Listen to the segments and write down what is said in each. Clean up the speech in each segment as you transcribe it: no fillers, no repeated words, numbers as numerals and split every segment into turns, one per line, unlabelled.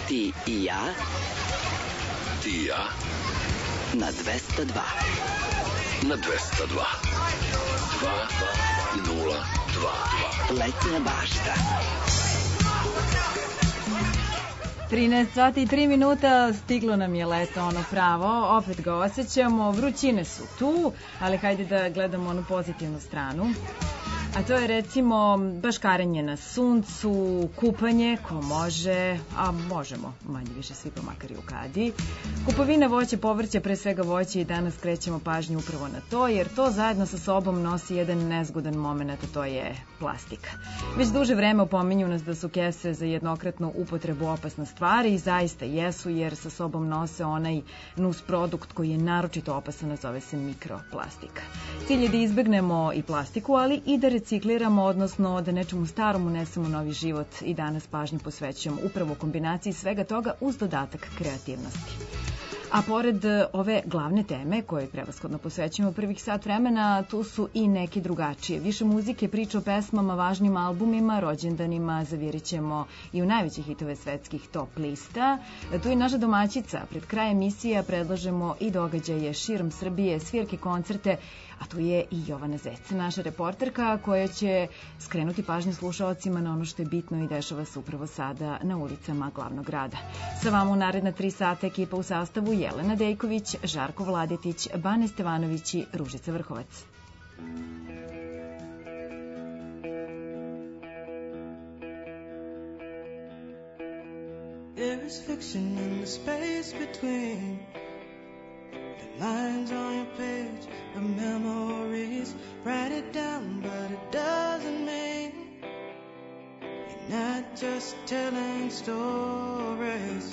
Ti i ja.
Ti i ja.
Na 202.
Na 202. 202.
Letnja bašta.
13 sati i 3 minuta, stiglo nam je leto, ono pravo, opet ga osjećamo, vrućine su tu, ali hajde da gledamo onu pozitivnu stranu. A to je recimo baškarenje na suncu, kupanje, ko može, a možemo manje više svi pa makar i u kadi. Kupovina voća, povrća, pre svega voća i danas krećemo pažnju upravo na to, jer to zajedno sa sobom nosi jedan nezgodan moment, a to je plastika. Već duže vreme opominju nas da su kese za jednokratnu upotrebu opasna stvar i zaista jesu, jer sa sobom nose onaj nus produkt koji je naročito opasan, a zove se mikroplastika. Cilj je da izbegnemo i plastiku, ali i da recikliramo, odnosno da nečemu starom unesemo novi život i danas pažnju posvećujemo upravo kombinaciji svega toga uz dodatak kreativnosti. A pored ove glavne teme koje prevashodno posvećujemo prvih sat vremena, tu su i neke drugačije. Više muzike, priče o pesmama, važnim albumima, rođendanima, zavirit ćemo i u najveće hitove svetskih top lista. Tu je naša domaćica. Pred kraj emisija predlažemo i događaje širom Srbije, svirke, koncerte, a tu je i Jovana Zec, naša reporterka koja će skrenuti pažnju slušaocima na ono što je bitno i dešava se upravo sada na ulicama glavnog grada. Sa vama u naredna 3 sata ekipa u sastavu Jelena Dejković, Žarko Vladetić, Bane Stevanović i Ružica Vrhovac.
There is fiction in the space between the lines on your page of memories. Write it down, but it doesn't mean you're not just telling stories.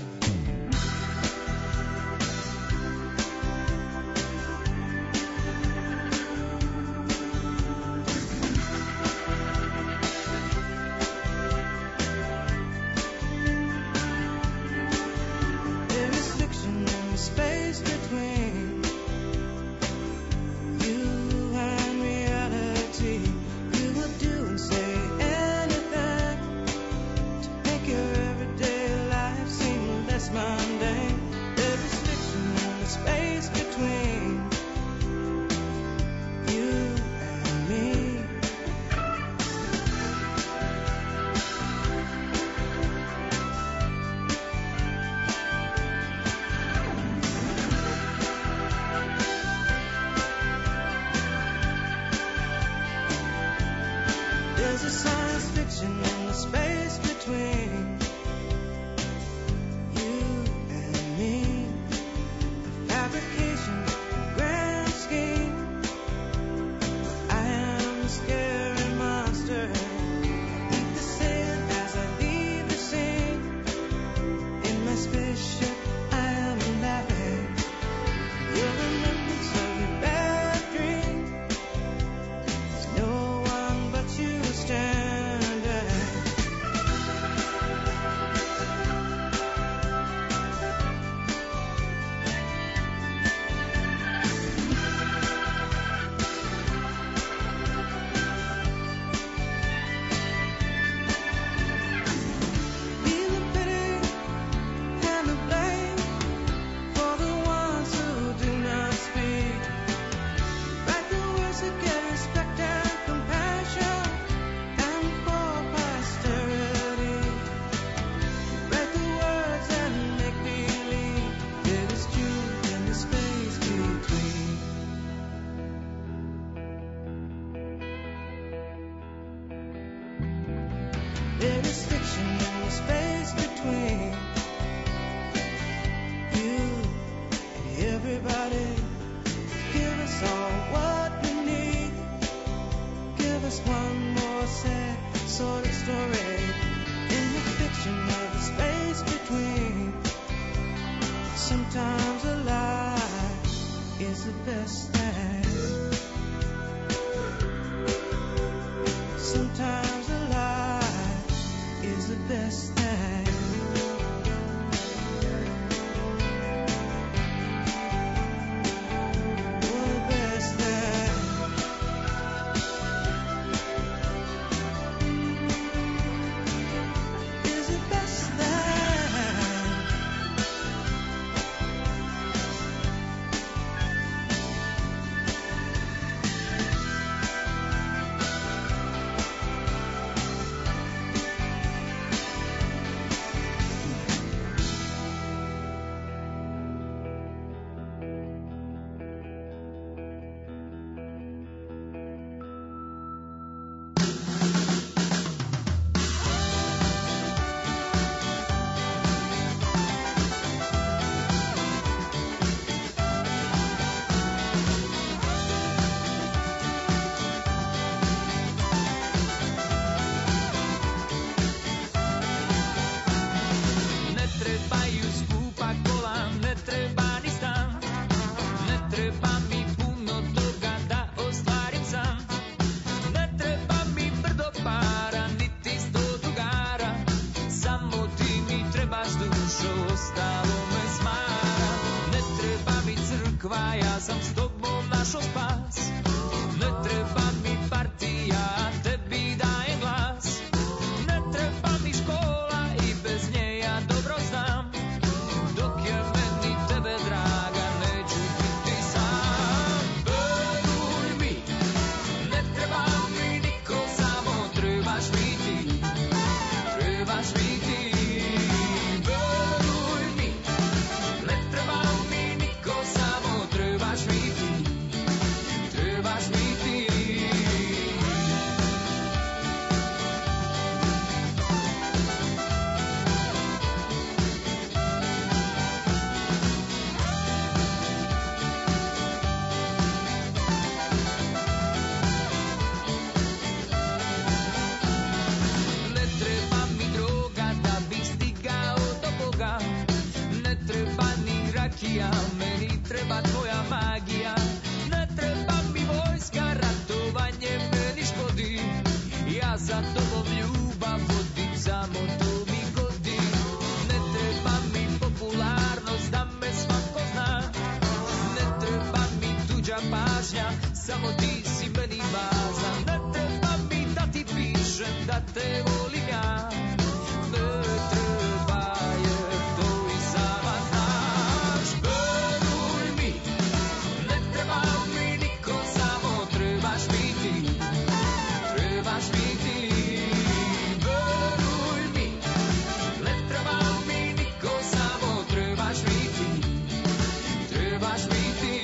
ja za tobom ljubav vodim, samo to mi godi. Ne treba mi popularnost da me svako zna, ne treba mi tuđa pažnja, samo ti si meni važna. Ne treba mi da ti pišem da te volim ja, ne treba jer to i sama znaš. Veruj mi, ne treba mi niko, samo trebaš mi ti, trebaš mi ti. Veruj mi, ne treba mi niko, samo trebaš mi ti, trebaš mi ti.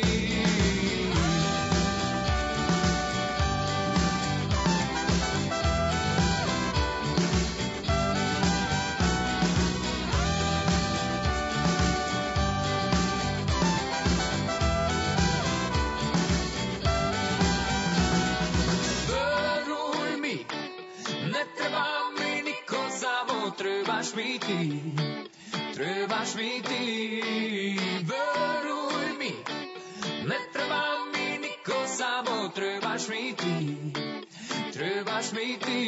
Veruj mi, ne treba mi niko, samo trebaš mi ti, trebaš mi ti. Veruj mi, ne treba mi niko, samo trebaš mi ti, trebaš mi ti.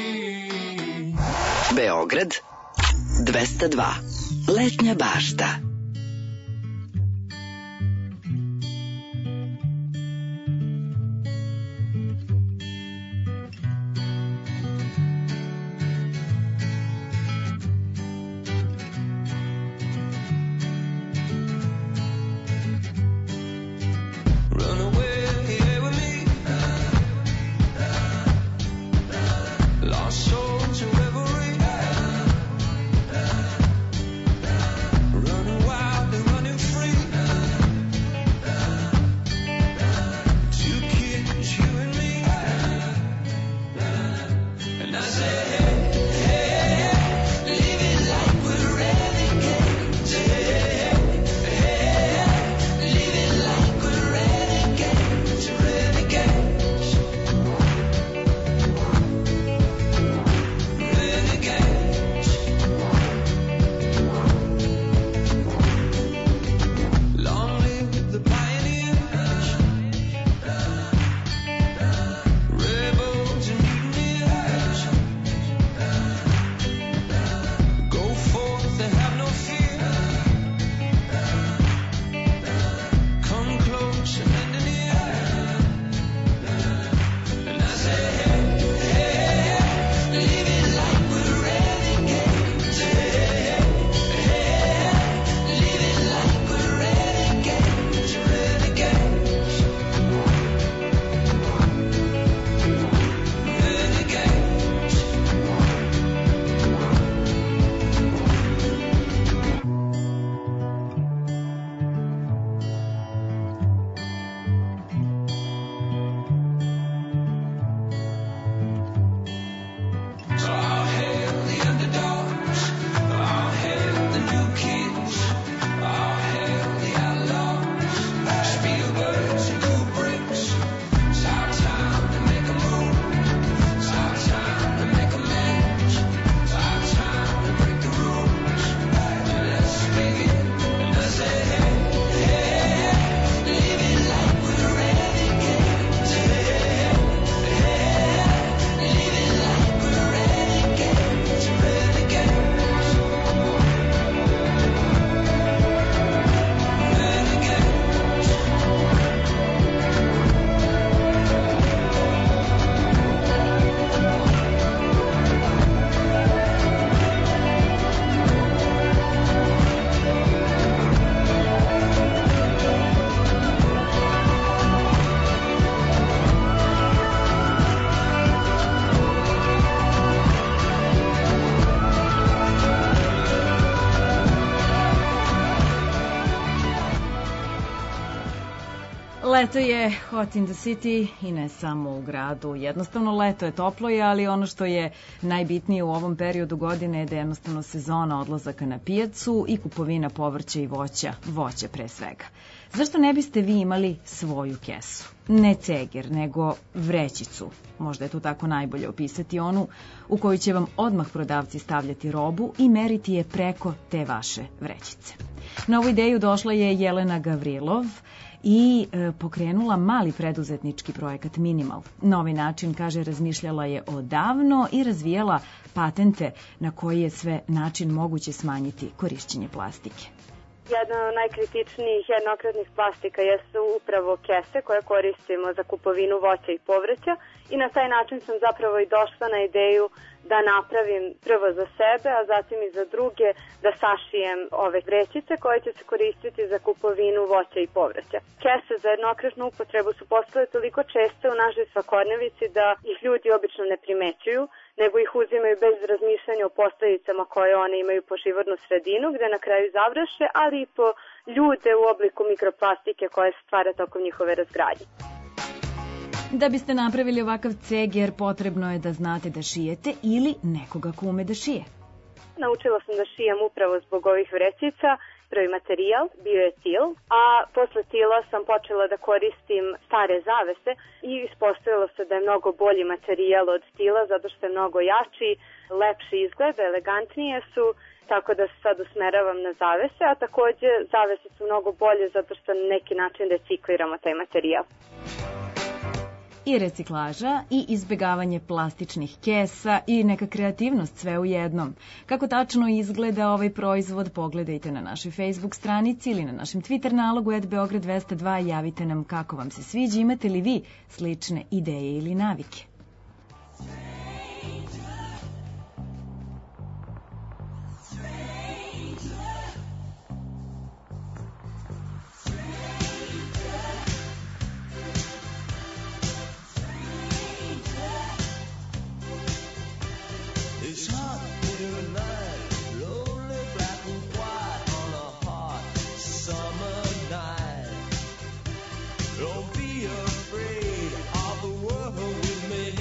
Beograd 202. Letnja bašta.
Run away with me, lost soul to reverie, running wild and running free. Two kids, you and me, and I say, hey, hey, hey, live it like we're renegades. Hey, hey, hey, live it like we're renegades, renegades, renegades. Long live the pioneers, rebels and mutineers. Go forth and have no fear. Come close and lend an ear. And I say, hey, hey, hey, live it like we're renegades. Hey, hey, hey, live it like we're renegades, renegades, renegades. All hail the underdogs, all hail the new kids, all hail the outlaws, Spielbergs and Kubricks. It's our time to make a move, it's our time to make amends, it's our time to break the rules. Let's begin. And I say, hey, hey, hey, live it like we're renegades. Hey, hey, hey, live it like we're renegades, renegades,
Leto je hot in the city i ne samo u gradu. Jednostavno leto je toplo je, ali ono što je najbitnije u ovom periodu godine je da je jednostavno sezona odlazaka na pijacu i kupovina povrća i voća, voće pre svega. Zašto ne biste vi imali svoju kesu? Ne ceger, nego vrećicu. Možda je to tako najbolje opisati, onu u koju će vam odmah prodavci stavljati robu i meriti je preko te vaše vrećice. Na ovu ideju došla je Jelena Gavrilov i pokrenula mali preduzetnički projekat Minimal. Na ovaj način, kaže, razmišljala je odavno i razvijala patente na koji je sve način moguće smanjiti korišćenje plastike.
Jedna od najkritičnijih jednokratnih plastika jesu upravo kese koje koristimo za kupovinu voća i povrća i na taj način sam zapravo i došla na ideju da napravim prvo za sebe, a zatim i za druge da sašijem ove vrećice koje će se koristiti za kupovinu voća i povrća. Kese za jednokratnu upotrebu su postale toliko česte u našoj svakodnevici da ih ljudi obično ne primećuju, nego ih uzimaju bez razmišljanja o posledicama koje one imaju po životnu sredinu, gde na kraju završe, ali i po ljude u obliku mikroplastike koje se stvara tokom njihove razgradnje.
Da biste napravili ovakav ceger, potrebno je da znate da šijete ili nekoga ko ume da šije.
Naučila sam da šijem upravo zbog ovih vrećica. Prvi materijal bio je til, a posle tila sam počela da koristim stare zavese i ispostavilo se da je mnogo bolji materijal od tila zato što je mnogo jači, lepši izgleda, elegantnije su, tako da se sad usmeravam na zavese, a takođe zavese su mnogo bolje zato što na neki način recikliramo taj materijal.
I reciklaža i izbegavanje plastičnih kesa i neka kreativnost sve u jednom. Kako tačno izgleda ovaj proizvod, pogledajte na našoj Facebook stranici ili na našem Twitter nalogu @Beograd202 i javite nam kako vam se sviđa, imate li vi slične ideje ili navike.
It's hot here at night, lonely, black and white on a hot summer night. Don't be afraid of the world we made.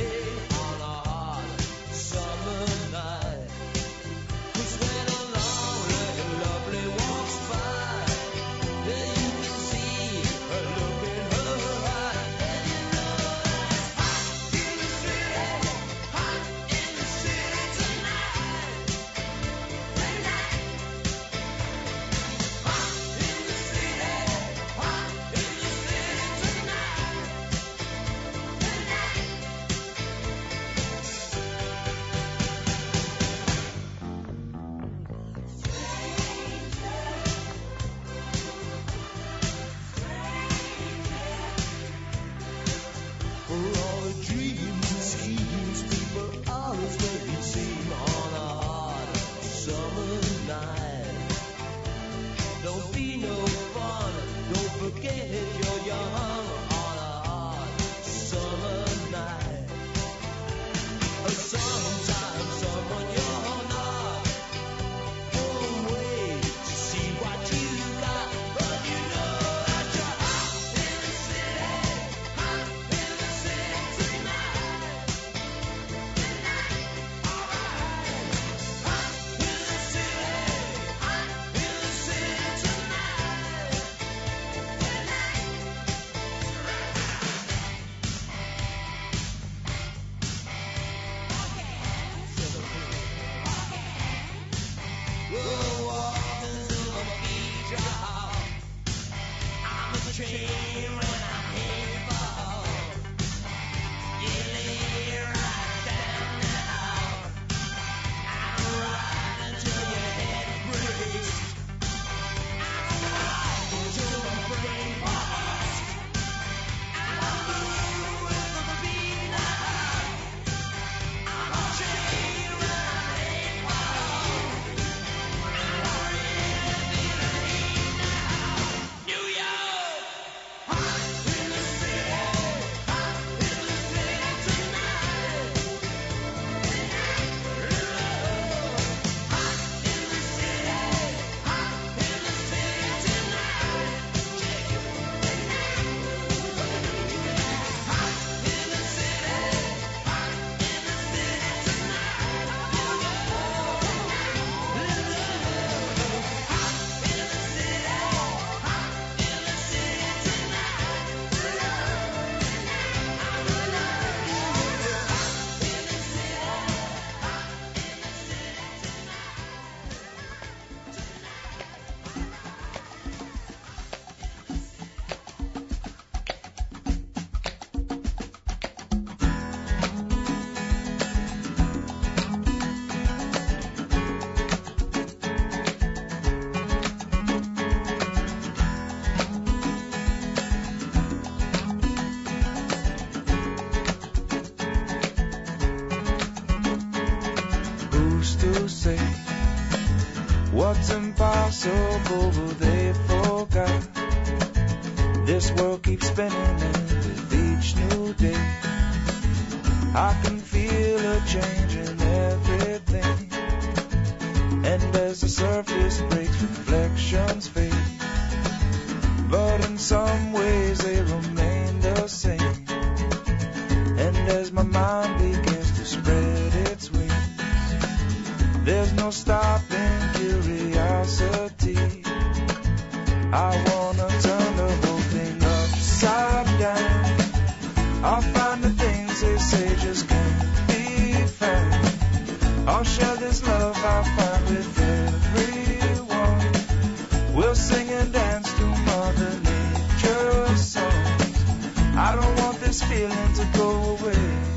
to say what's impossible, well, they forgot. This world keeps spinning, and with each new day I can feel a change in everything. And as the surface breaks, reflections fade, but in some ways they remain the same. And as my mind begins to spread its wings, there's no stopping curiosity. I wanna turn the whole thing upside down. I'll find the things they say just can't be found. I'll share this love I find with everyone. We'll sing and dance to Mother Nature's songs. I don't want this feeling to go away.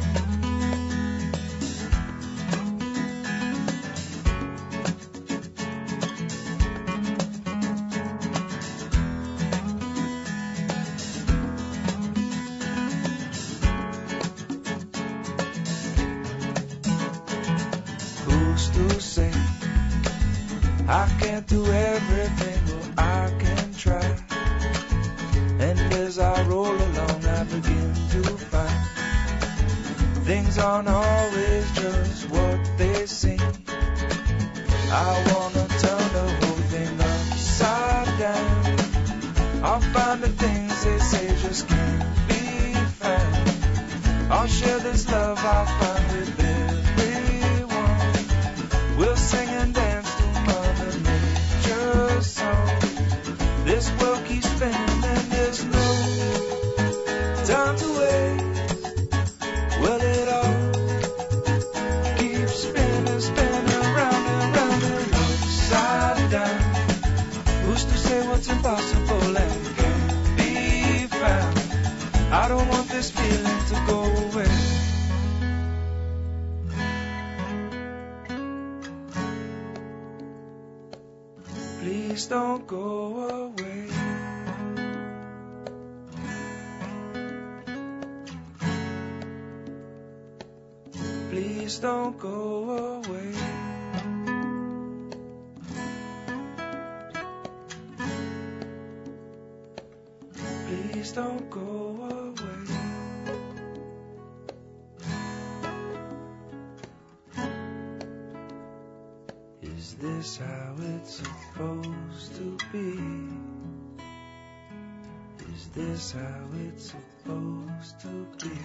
To say I can't do everything, well I can try. And as I roll along I begin to find things aren't always just what they seem. I wanna turn the whole thing upside down. I'll find the things they say just can't be found. I'll share this love I find with everyone. We'll sing and dance to Mother Nature's song. This world keeps spinning and there's no time to waste. Well, it all keeps spinning, spinning round and round and upside down. Who's to say what's impossible and can't be found? I don't want this feeling to go away. Please don't go away. Please don't go away. Please don't go away. Is this how it's supposed to be? Is this how it's supposed to be?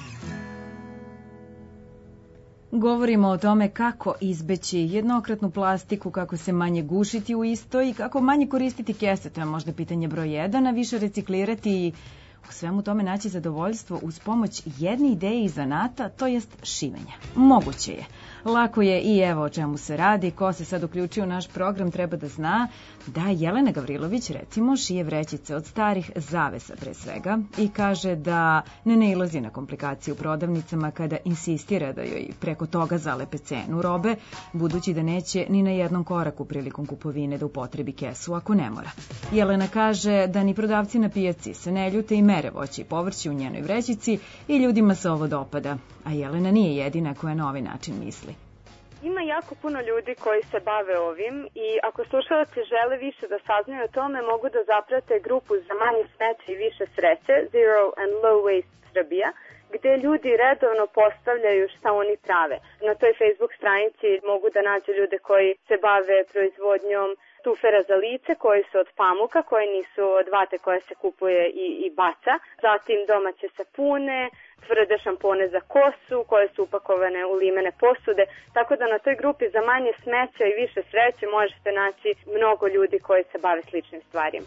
Govorimo o tome kako izbeći jednokratnu plastiku, kako se manje gušiti u istoj i kako manje koristiti kese, to je možda pitanje broj 1, a više reciklirati i u svemu tome naći zadovoljstvo uz pomoć jedne ideje i zanata, to jest šivenja. Moguće je. Lako je i evo o čemu se radi. Ko se sad uključio u naš program treba da zna da Jelena Gavrilović recimo šije vrećice od starih zavesa pre svega i kaže da ne nailazi na komplikacije u prodavnicama kada insistira da joj preko toga zalepe cenu robe, budući da neće ni na jednom koraku prilikom kupovine da upotrebi kesu ako ne mora. Jelena kaže da ni prodavci na pijaci se ne ljute i mere voće i povrće u njenoj vrećici i ljudima se ovo dopada, a Jelena nije jedina koja na ovaj način misli.
Ima jako puno ljudi koji se bave ovim i ako slušalci žele više da saznaju o tome, mogu da zaprate grupu za manje smeća i više sreće, Zero and Low Waste Srbija, gde ljudi redovno postavljaju šta oni prave. Na toj Facebook stranici mogu da nađu ljude koji se bave proizvodnjom tufera za lice koji su od pamuka, koji nisu od vate koja se kupuje i baca, zatim domaće sapune, tvrde šampone za kosu koje su upakovane u limene posude, tako da na toj grupi za manje smeća i više sreće možete naći mnogo ljudi koji se bave sličnim stvarima.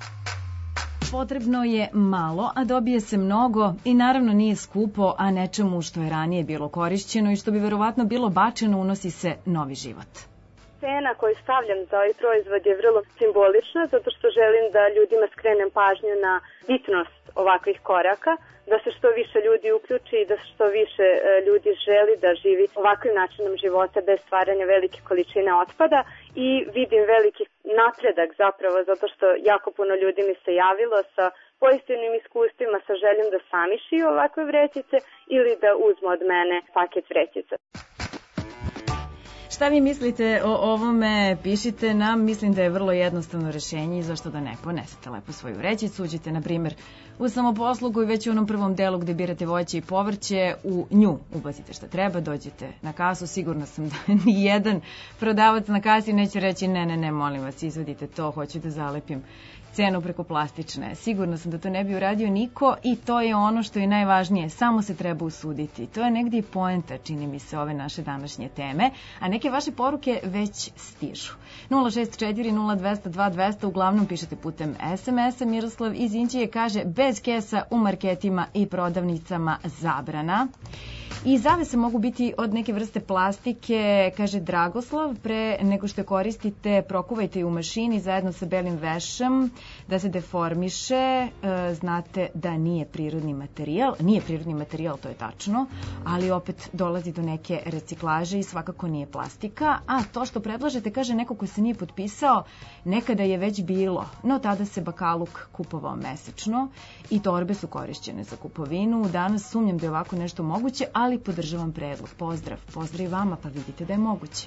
Potrebno je malo, a dobije se mnogo i naravno nije skupo, a nečemu što je ranije bilo korišćeno i što bi verovatno bilo bačeno unosi se novi život.
Cena koju stavljam za ovaj proizvod je vrlo simbolična, zato što želim da ljudima skrenem pažnju na bitnost ovakvih koraka, da se što više ljudi uključi i da što više ljudi želi da živi ovakvim načinom života bez stvaranja velike količine otpada i vidim veliki napredak zapravo zato što jako puno ljudi mi se javilo sa pozitivnim iskustvima, sa željom da sami šiju ovakve vrećice ili da uzmu od mene paket vrećica.
Šta vi mislite o ovome? Pišite nam. Mislim da je vrlo jednostavno rešenje i zašto da ne ponesete lepo svoju vrećicu. Uđite, na primjer, u samoposlugu i već u onom prvom delu gde birate voće i povrće, u nju ubacite šta treba, dođete na kasu. Sigurna sam da ni jedan prodavac na kasi neće reći ne, molim vas, izvadite to, hoću da zalepim cenu preko plastične. Sigurno sam da to ne bi uradio niko i to je ono što je najvažnije. Samo se treba usuditi. To je negdje i poenta, čini mi se, ove naše današnje teme. A neke vaše poruke već stižu. 064 0200 2200, uglavnom pišete putem SMS-a. Miroslav iz Inđije kaže bez kesa u marketima i prodavnicama zabrana. I zavese mogu biti od neke vrste plastike, kaže Dragoslav. Pre nego što je koristite, prokuvajte je u mašini zajedno sa belim vešem da se deformiše. Znate da nije prirodni materijal. Nije prirodni materijal, to je tačno, ali opet dolazi do neke reciklaže i svakako nije plastika. A to što predlažete, kaže neko ko se nije potpisao, nekada je već bilo, no tada se bakaluk kupovao mesečno i torbe su korišćene za kupovinu. Danas sumnjam da je ovako nešto moguće, ali podržavam predlog. Pozdrav. Pozdrav i vama, pa vidite da je moguće.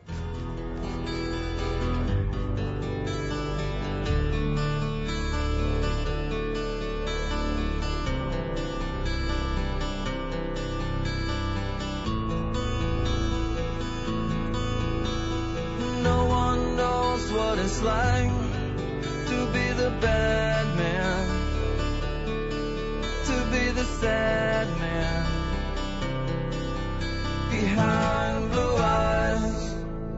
No one knows what it's like to be the bad man, to be the sad man behind blue eyes,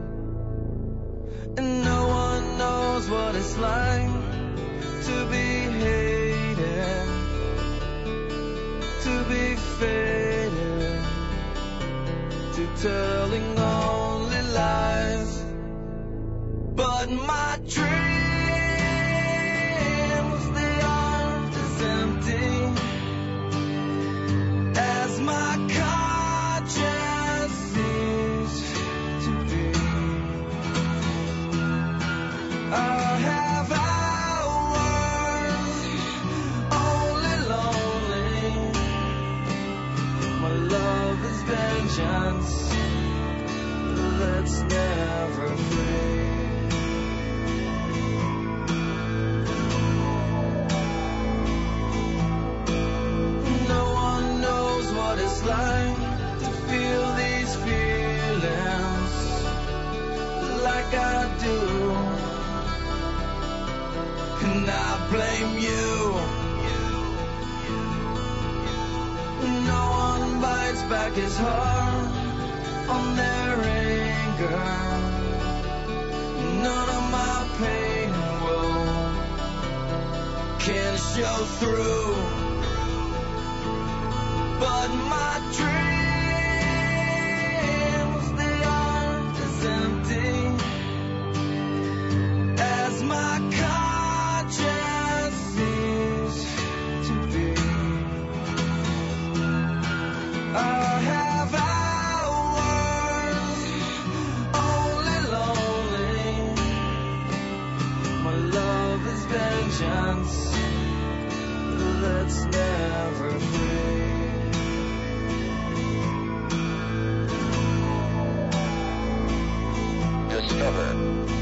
and no one knows what it's like to be hated, to be faded, to telling only lies. But my dreams, they aren't as empty as my conscience seems to be. I have hours only lonely. My love is vengeance that's never free. Like to feel these feelings like I do, and I blame you. No one bites back his heart on their anger. None of my pain can show through. But my dreams, they aren't as empty as my conscience seems to be. I have hours only lonely. My love is vengeance that's never free. Discover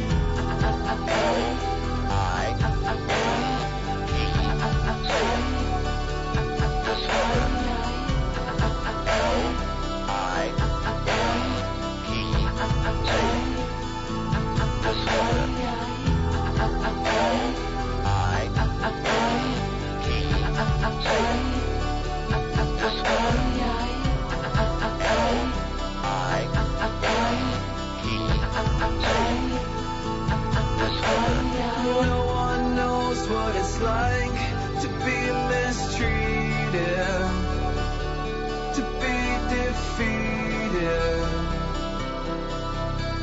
no one knows what it's like to be mistreated, to be defeated,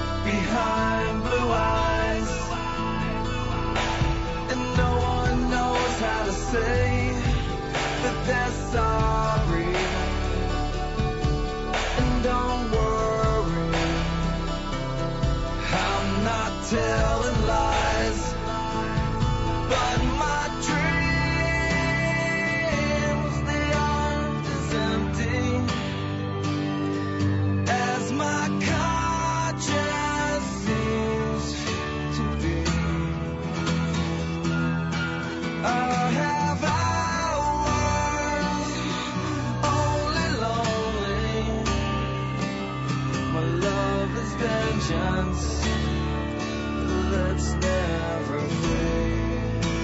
my love is vengeance that's never free.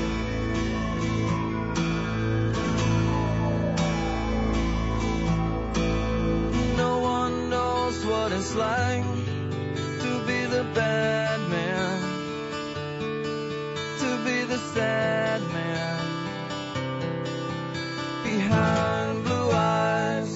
No one knows what it's like to be the bad man, to be the sad man behind blue eyes.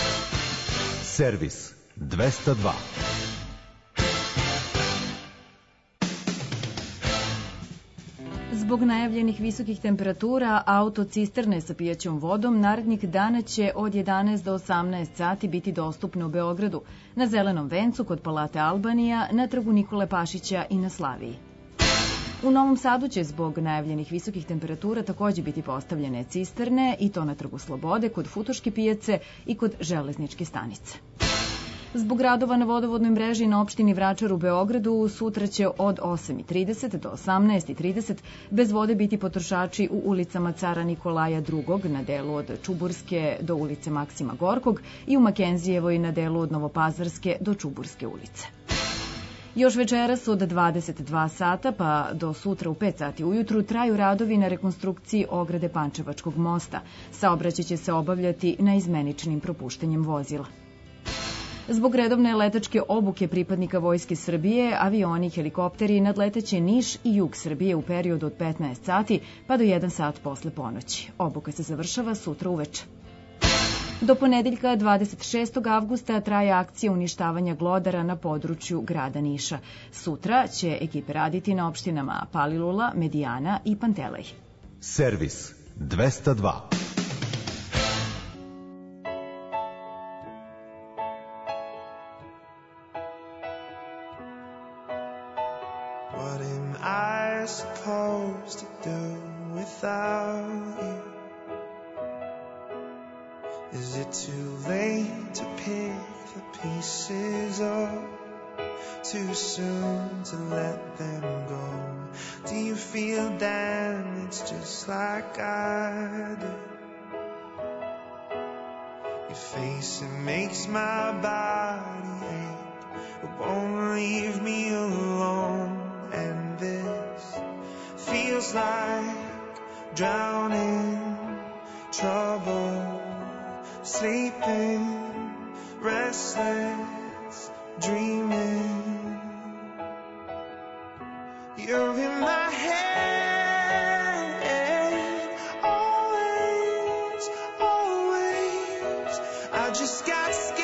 Servis 202.
Zbog najavljenih visokih temperatura, autocisterne sa pijaćom vodom narednih dana će od 11 do 18 sati biti dostupne u Beogradu, na Zelenom vencu kod Palate Albanija, na trgu Nikole Pašića i na Slaviji. U Novom Sadu će zbog najavljenih visokih temperatura takođe biti postavljene cisterne, i to na trgu Slobode, kod Futoške pijace i kod Železničke stanice. Zbog radova na vodovodnoj mreži na opštini Vračar u Beogradu sutra će od 8:30 do 18:30 bez vode biti potrošači u ulicama Cara Nikolaja II na delu od Čuburske do ulice Maksima Gorkog i u Makenzijevoj na delu od Novopazarske do Čuburske ulice. Još večeras od 22 sata pa do sutra u 5 sati ujutru traju radovi na rekonstrukciji ograde Pančevačkog mosta. Saobraćaj će se obavljati naizmeničnim propuštanjem vozila. Zbog redovne letačke obuke pripadnika Vojske Srbije, avioni i helikopteri nadleteće Niš i jug Srbije u periodu od 15 sati pa do 1 sat posle ponoći. Obuka se završava sutra uveče. Do ponedeljka 26. avgusta traje akcija uništavanja glodara na području grada Niša. Sutra će ekipe raditi na opštinama Palilula, Medijana i Pantelej.
Servis 202.
What am I supposed to do without you? Is it too late to pick the pieces up? Too soon to let them go? Do you feel damaged just like I do? Your face, it makes my body ache. It won't leave me alone. And this feels like drowning, trouble, sleeping, restless, dreaming. You're in my head, always, always. I just got scared.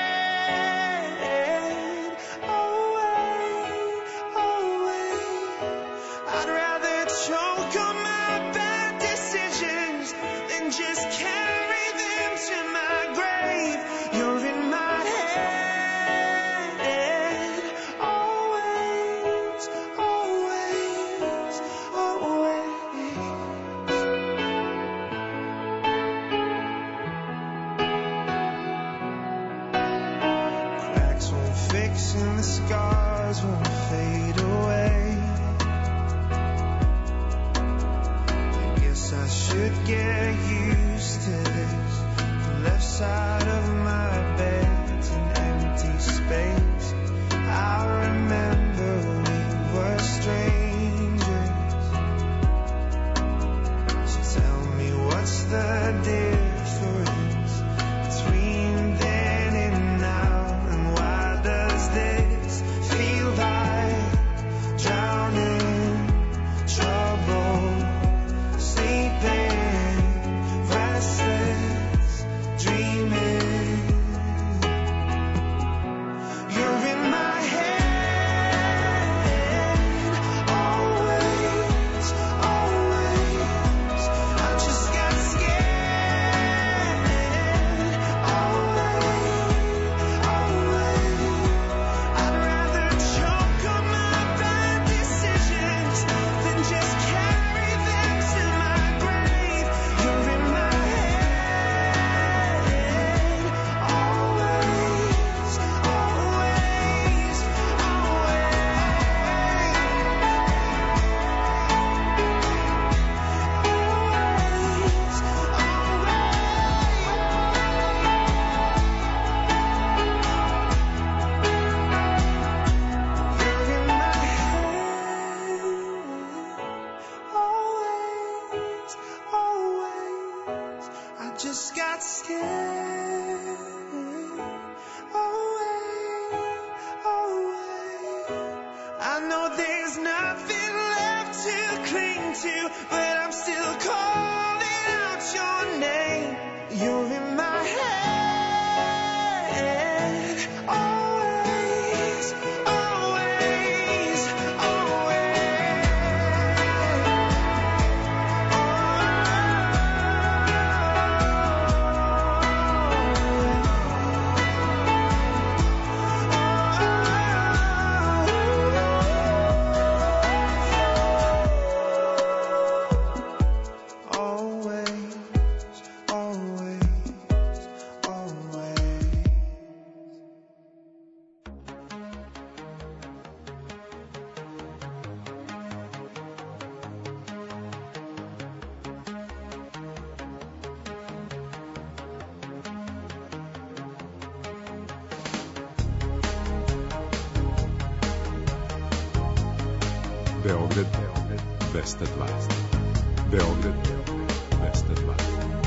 And the scars won't fade away. I guess I should get used to this. The left side of my bed's an empty space. I remember we were strangers. So tell me what's the difference between then and now? This feel like drowning, trouble, sleeping, restless, dreaming. You're in my head, always, always. I just got scared, always, always. I'd rather choke on my bad decisions than just carry them to my grave. You're in my head, always, always, I just got scared. I know there's nothing left to cling to, but I'm still calling out your name. You're in my head, always, always, always.
Beograd 202. Beograd 202.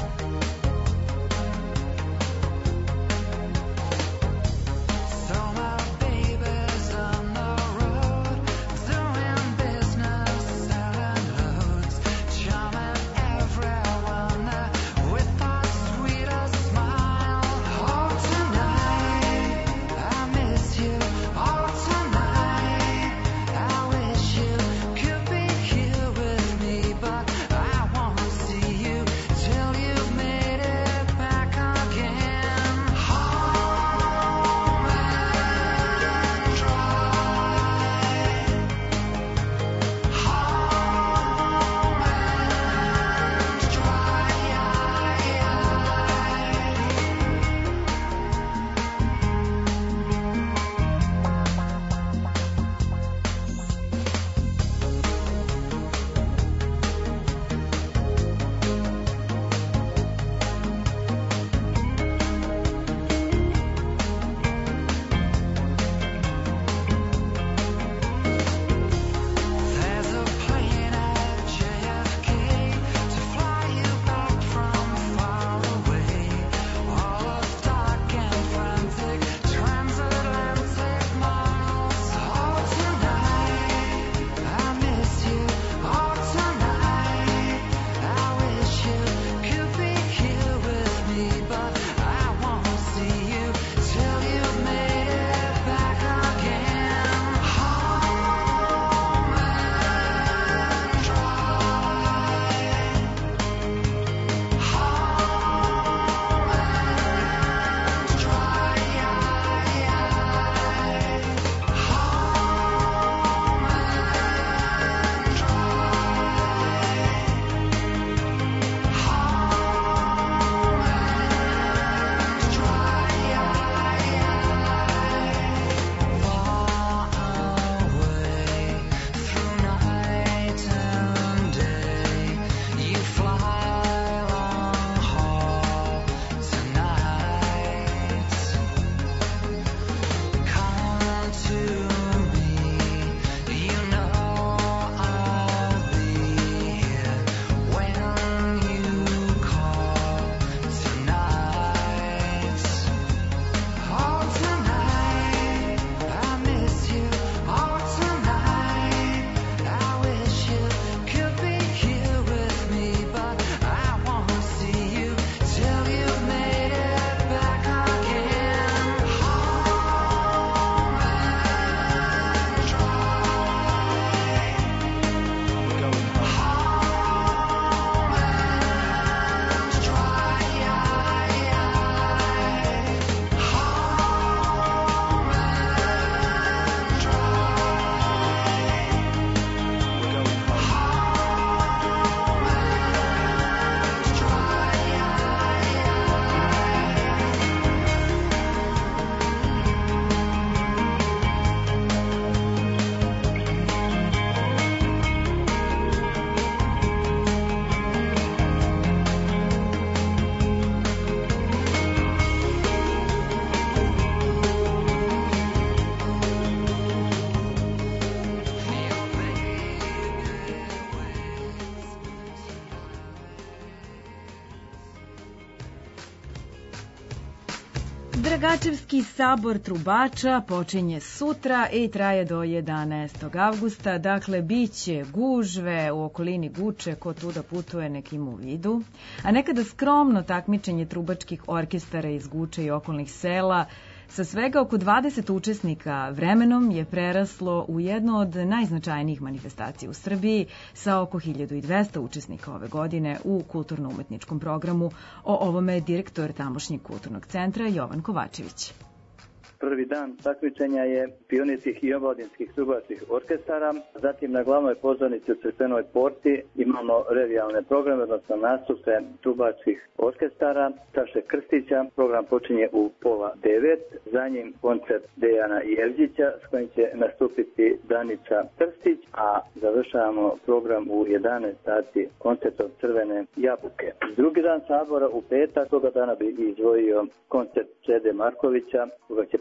Dragačevski sabor trubača počinje sutra i traje do 11. avgusta, dakle bit će gužve u okolini Guče, ko tuda putuje nekim u vidu, a nekada skromno takmičenje trubačkih orkestara iz Guče i okolnih sela sa svega oko 20 učesnika vremenom je preraslo u jednu od najznačajnijih manifestacija u Srbiji sa oko 1200 učesnika ove godine u kulturno-umetničkom programu. O ovome je direktor tamošnjeg kulturnog centra Jovan Kovačević.
Prvi dan takmičenja je pionirskih i omladinskih trubačkih orkestara. Zatim na glavnoj pozornici u Crkvenoj porti imamo revijalne programe, odnosno nastupe trubačkih orkestara. Saše Krstića, program počinje u 8:30. Za njim koncert Dejana Jevđića s kojim će nastupiti Danica Krstić, a završavamo program u 11 sati koncertom Crvene jabuke. Drugi dan sabora u petak, toga dana bi izdvojio koncert Čede Markovića, koga će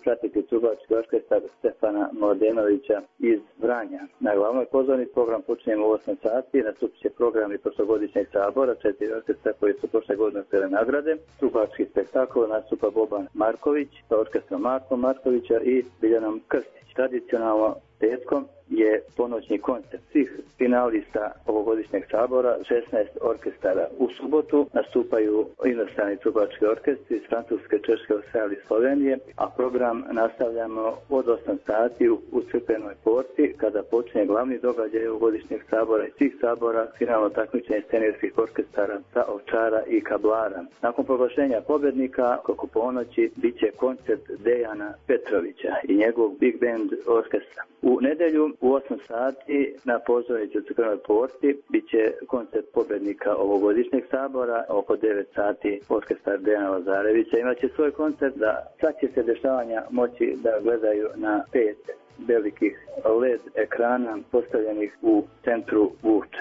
pratiti trubački orkestar Stefana Mladenovića iz Vranja. Na glavnoj pozornici program počinjemo u 8 sati, nastupit će program i prošlogodišnjeg sabora, 4 orkestra koji su prošle godine osvojile nagrade. Trubački spektakl nastupa Boban Marković sa orkestrom Markom Markovića i Biljanom Krstić. Tradicionalno petkom je ponoćni koncert svih finalista ovogodišnjeg sabora, 16 orkestara. U subotu nastupaju inostrani trubački orkestri iz Francuske, Češke, Australije i Slovenije, a program nastavljamo od 8 sati u Crkvenoj porti kada počinje glavni događaj ovogodišnjeg sabora i svih sabora, finalno takmičenje scenijskih orkestara sa Ovčara i Kablara. Nakon proglašenja pobjednika, oko ponoći, bit će koncert Dejana Petrovića i njegov Big Band orkestra. U nedelju u 8 sati na pozornici u Crkvenoj porti bit će koncert pobjednika ovogodišnjeg sabora, oko 9 sati orkestar Dejana Lazarevića imaće svoj koncert, da sad će se dešavanja moći da gledaju na 5 velikih LED ekrana postavljenih u centru Vuče.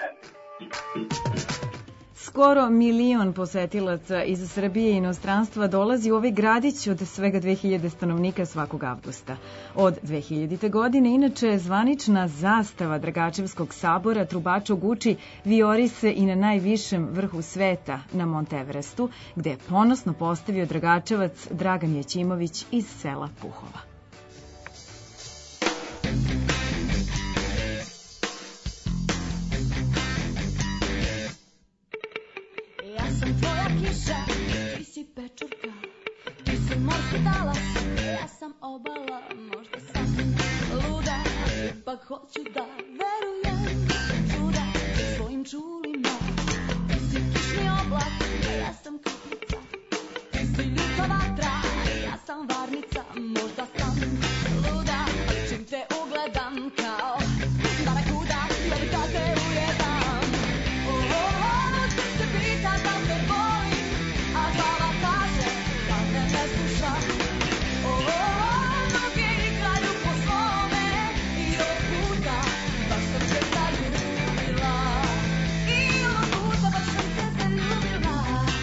Skoro milion posetilaca iz Srbije i inostranstva dolazi u ovaj gradić od svega 2000 stanovnika svakog avgusta. Od 2000. godine, inače, zvanična zastava Dragačevskog sabora trubačog uči viorise i na najvišem vrhu sveta, na Monteverestu, gde je ponosno postavio Dragačevac Dragan Jećimović iz sela Puhova.
Ti si pečurka, ti si morski talas, ja sam obala, možda sam luda, ipak hoću da verujem čuda svojim čulima. Ti si kišni oblak, ja sam kaplica, ti si ljuta vatra, ja sam varnica, možda sam luda, čim te ugledam kao barakuda, da bi da te ujedam. Ti se pita da te volim, a glava kaže da me ne sluša. Noge igraju po svome i ovog puta baš sam se zaljubila. I ovog puta baš sam se zaljubila.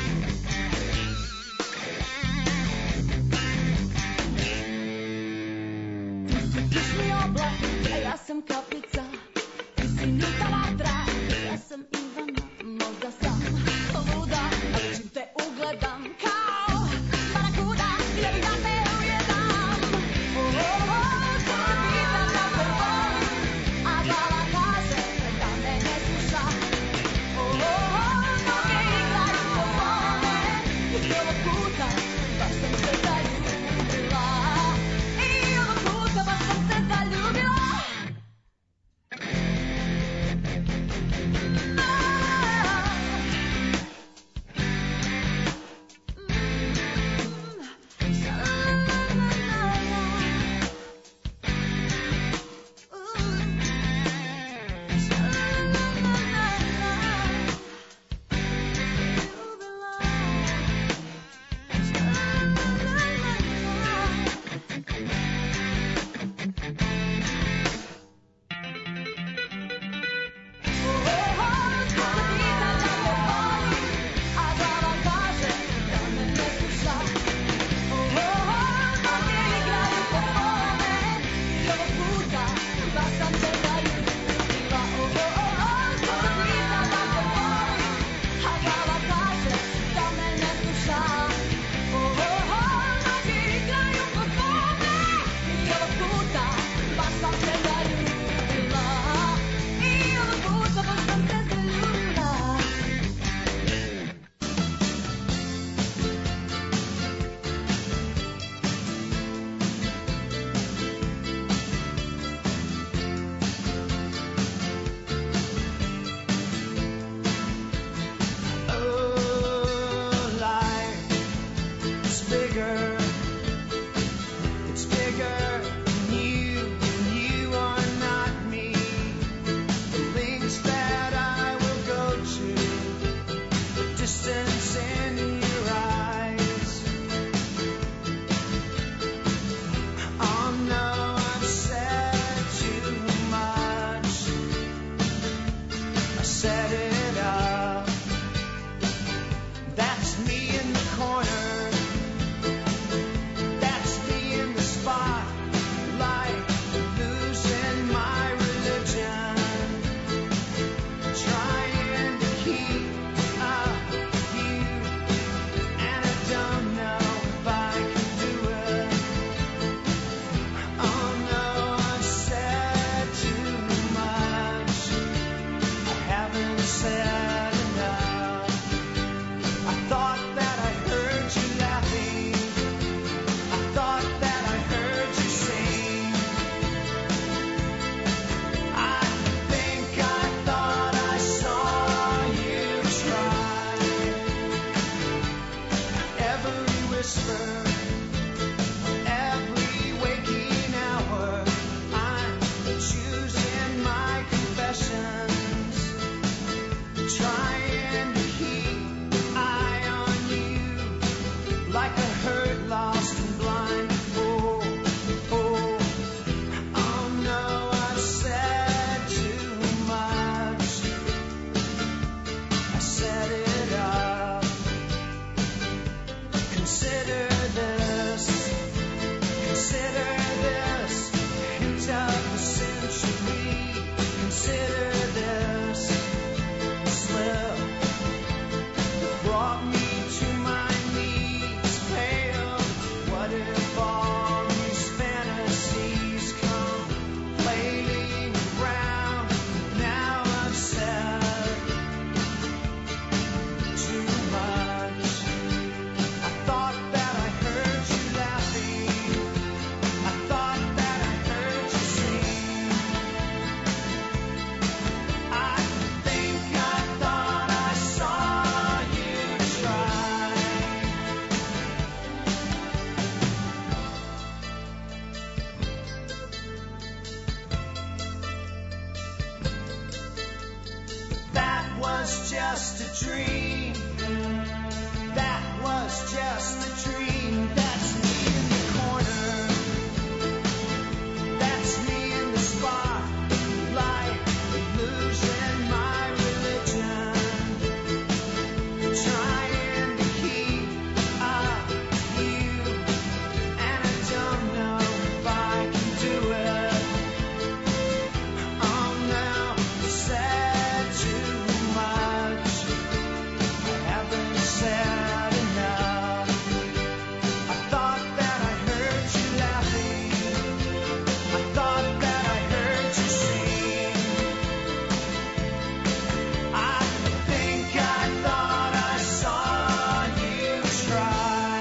Ti si kišni oblak, a ja sam kaplica. Ti si ljuta vatra, ja sam Ivana. Možda sam luda, ali čim te ugledam kao barakuda, jer da te ujedam. Ti se pita da te volim, a glava kaže da me ne sluša. Noge igraju po svome i ovog puta baš sam se zaljubila. I ovog puta baš sam se zaljubila.
losing my confessions, trying to keep an eye on you, like a hurt, lost and blind fool. Oh no, I said too much. I set it up. Consider this hint of the century. Consider this slip that brought me to my knees, pale. What if all these fantasies come flailing around? Now I've said too much. I thought that I heard you laughing. I thought that I heard you sing. I think I thought I saw you try. That was just a dream. That was just a dream. That's me in the corner. That's me in the spotlight, losing my religion, trying to keep up with you, and I don't know if I can do it. Oh no, I said too much. I haven't said enough. I thought that I heard you laughing. I thought that I heard you sing. I think I thought I saw you try.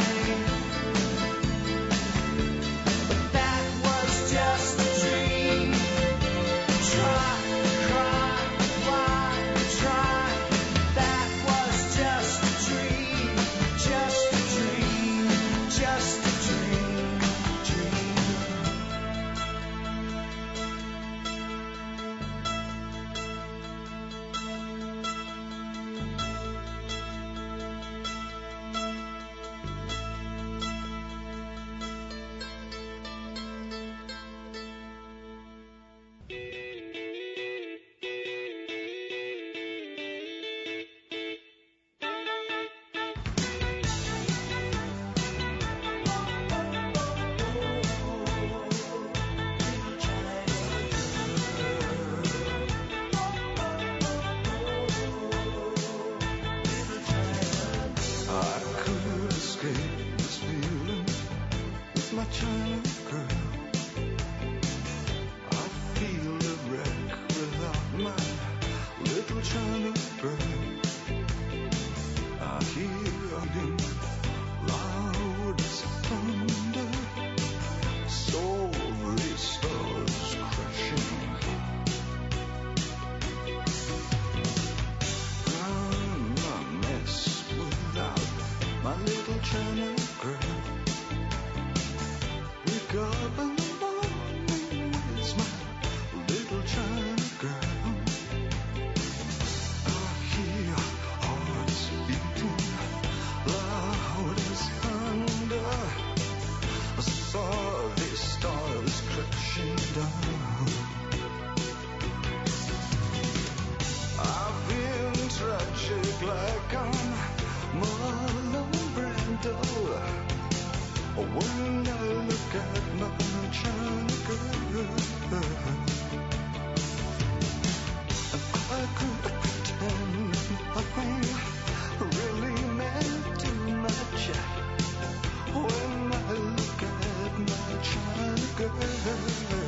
But that was just a dream. Try, cry, why, try. That was just a dream. Just a dream. Just a dream. Dream. I could escape this feeling with my China girl. I feel a wreck without my little China girl. I hear him loud as thunder, soaring stars crashing. I'm a mess without my little China girl. Wake up in the morning, it's my little China girl. I hear hearts beating loud as thunder. I saw these stars crashing down. I've been tragic like I'm Marlon Brando. When I look at my China girl, I could pretend nothing really meant too much. When I look at my China girl.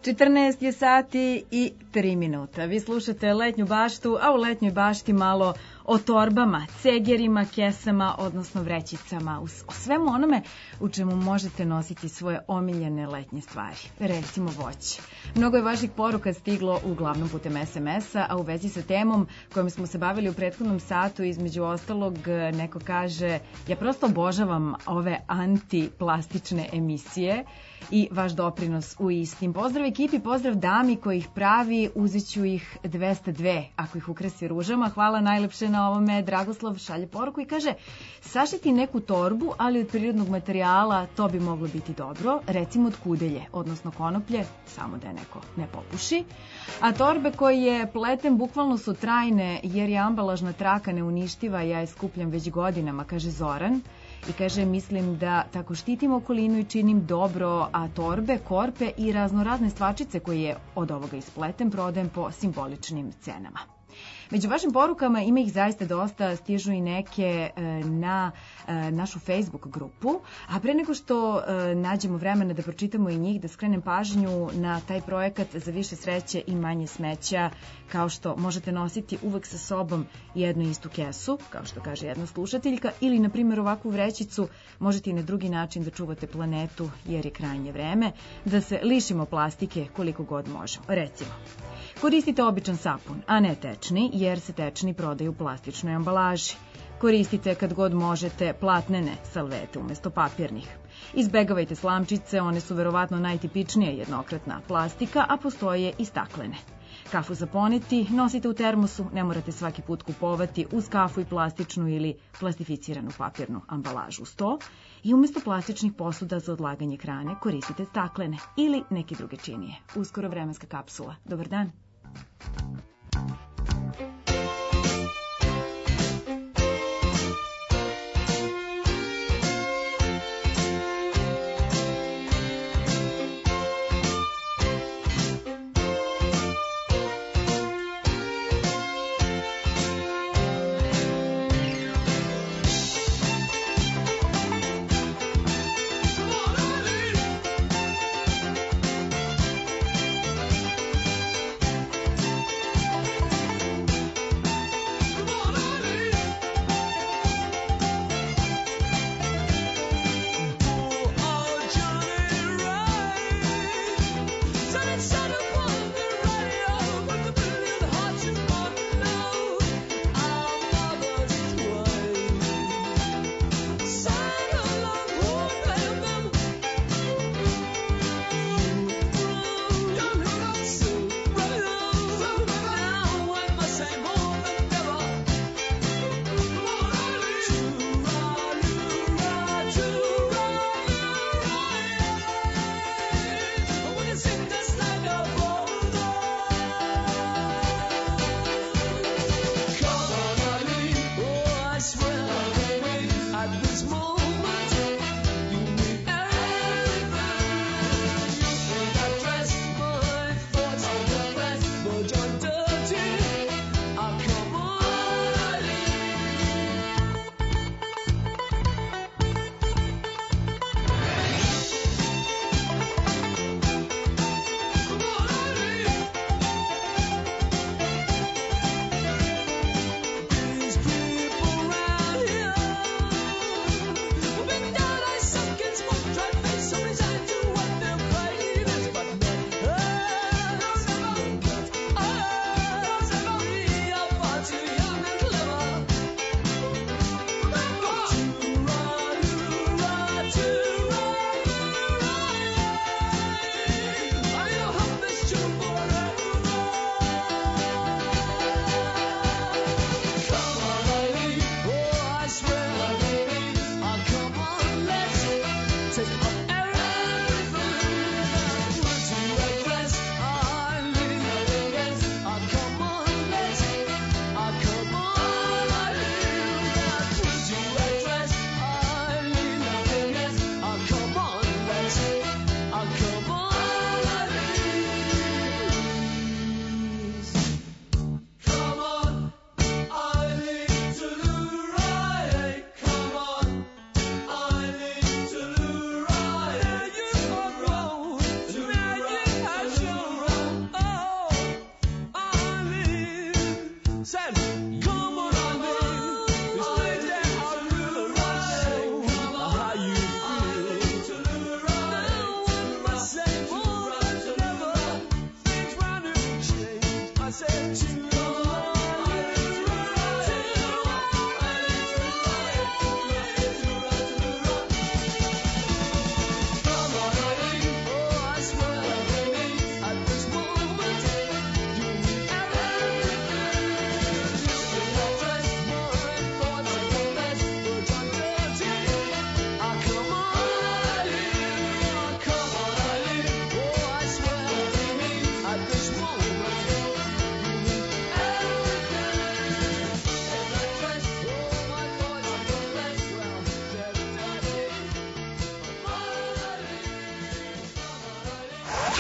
14 je sati i 3 minuta. Vi slušate Letnju baštu, a u Letnjoj bašti malo o torbama, cegerima, kesama, odnosno vrećicama, o svemu onome u čemu možete nositi svoje omiljene letnje stvari, recimo voće. Mnogo je vaših poruka stiglo uglavnom putem SMS-a, a u vezi sa temom kojom smo se bavili u prethodnom satu, između ostalog, neko kaže, ja prosto obožavam ove antiplastične emisije i vaš doprinos u istim. Pozdrav ekipi, pozdrav dami koji ih pravi, uzet ću ih 202 ako ih ukrasi ružama. Hvala najlepše na ovome. Dragoslav šalje poruku i kaže, sašiti neku torbu, ali od prirodnog materijala, to bi moglo biti dobro, recimo od kudelje, odnosno konoplje, samo da je neko ne popuši. A torbe koje pletem bukvalno su trajne, jer je ambalažna traka neuništiva, ja je skupljam već godinama, kaže Zoran. I kaže, mislim da tako štitim okolinu i činim dobro, a torbe, korpe i raznorazne stvačice koje od ovoga ispletem prodajem po simboličnim cenama. Među vašim porukama ima ih zaista dosta, stižu i neke na našu Facebook grupu, a pre nego što nađemo vremena da pročitamo i njih, da skrenem pažnju na taj projekat za više sreće i manje smeća, kao što možete nositi uvek sa sobom jednu istu kesu, kao što kaže jedna slušateljka, ili na primjer ovakvu vrećicu možete i na drugi način da čuvate planetu, jer je krajnje vreme da se lišimo plastike koliko god možemo. Recimo, koristite običan sapun, a ne tečni, jer se tečni prodaju u plastičnoj ambalaži. Koristite kad god možete platnene salvete umjesto papirnih. Izbegavajte slamčice, one su verovatno najtipičnija jednokratna plastika, a postoje i staklene. Kafu za poneti nosite u termosu, ne morate svaki put kupovati uz kafu i plastičnu ili plastificiranu papirnu ambalažu uz to. I umjesto plastičnih posuda za odlaganje hrane koristite staklene ili neke druge činije. Uskoro vremenska kapsula. Dobar dan!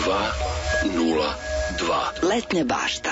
202.
Letnja bašta.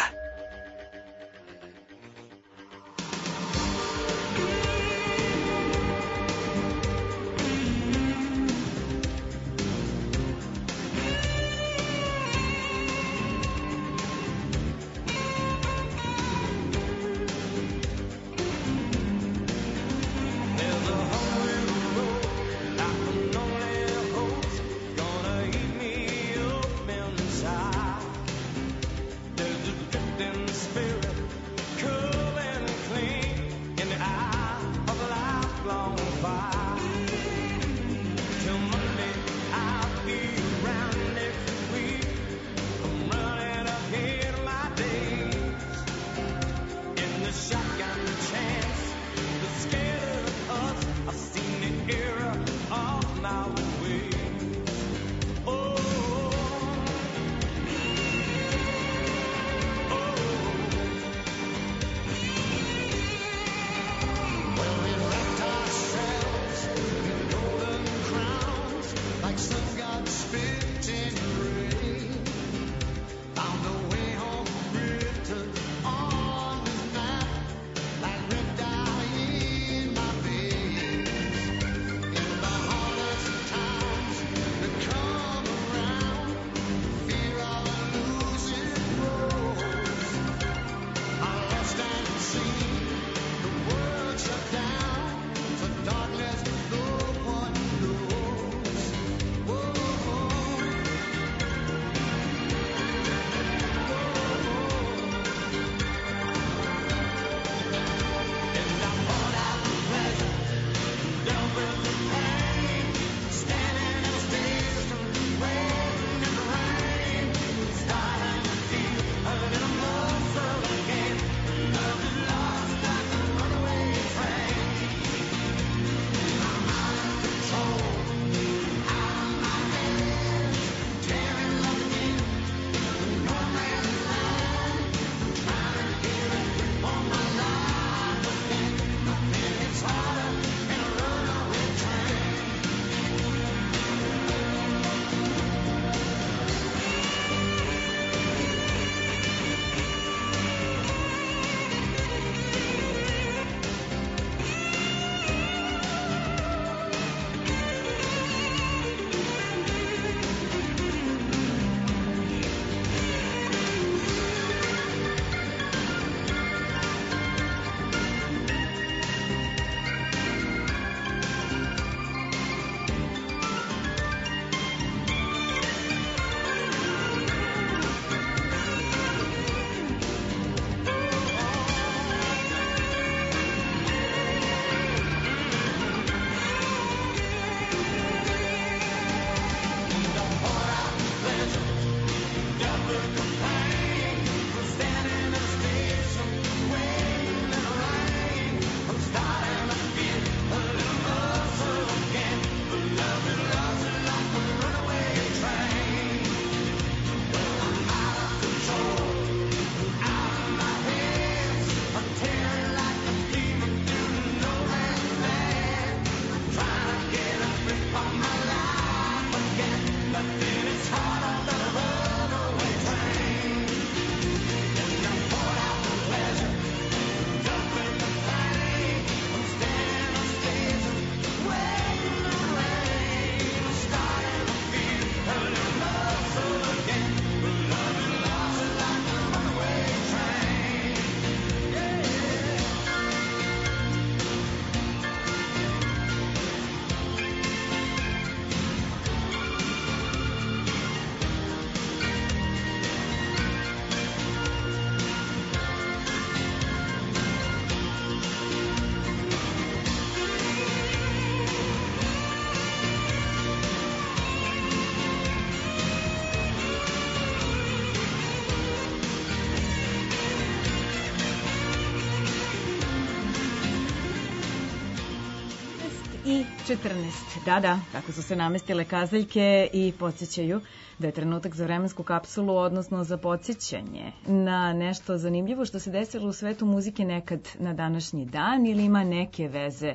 I 14. Da, tako su se namestile kazaljke i podsjećaju da je trenutak za vremensku kapsulu, odnosno za podsjećanje na nešto zanimljivo što se desilo u svetu muzike nekad na današnji dan ili ima neke veze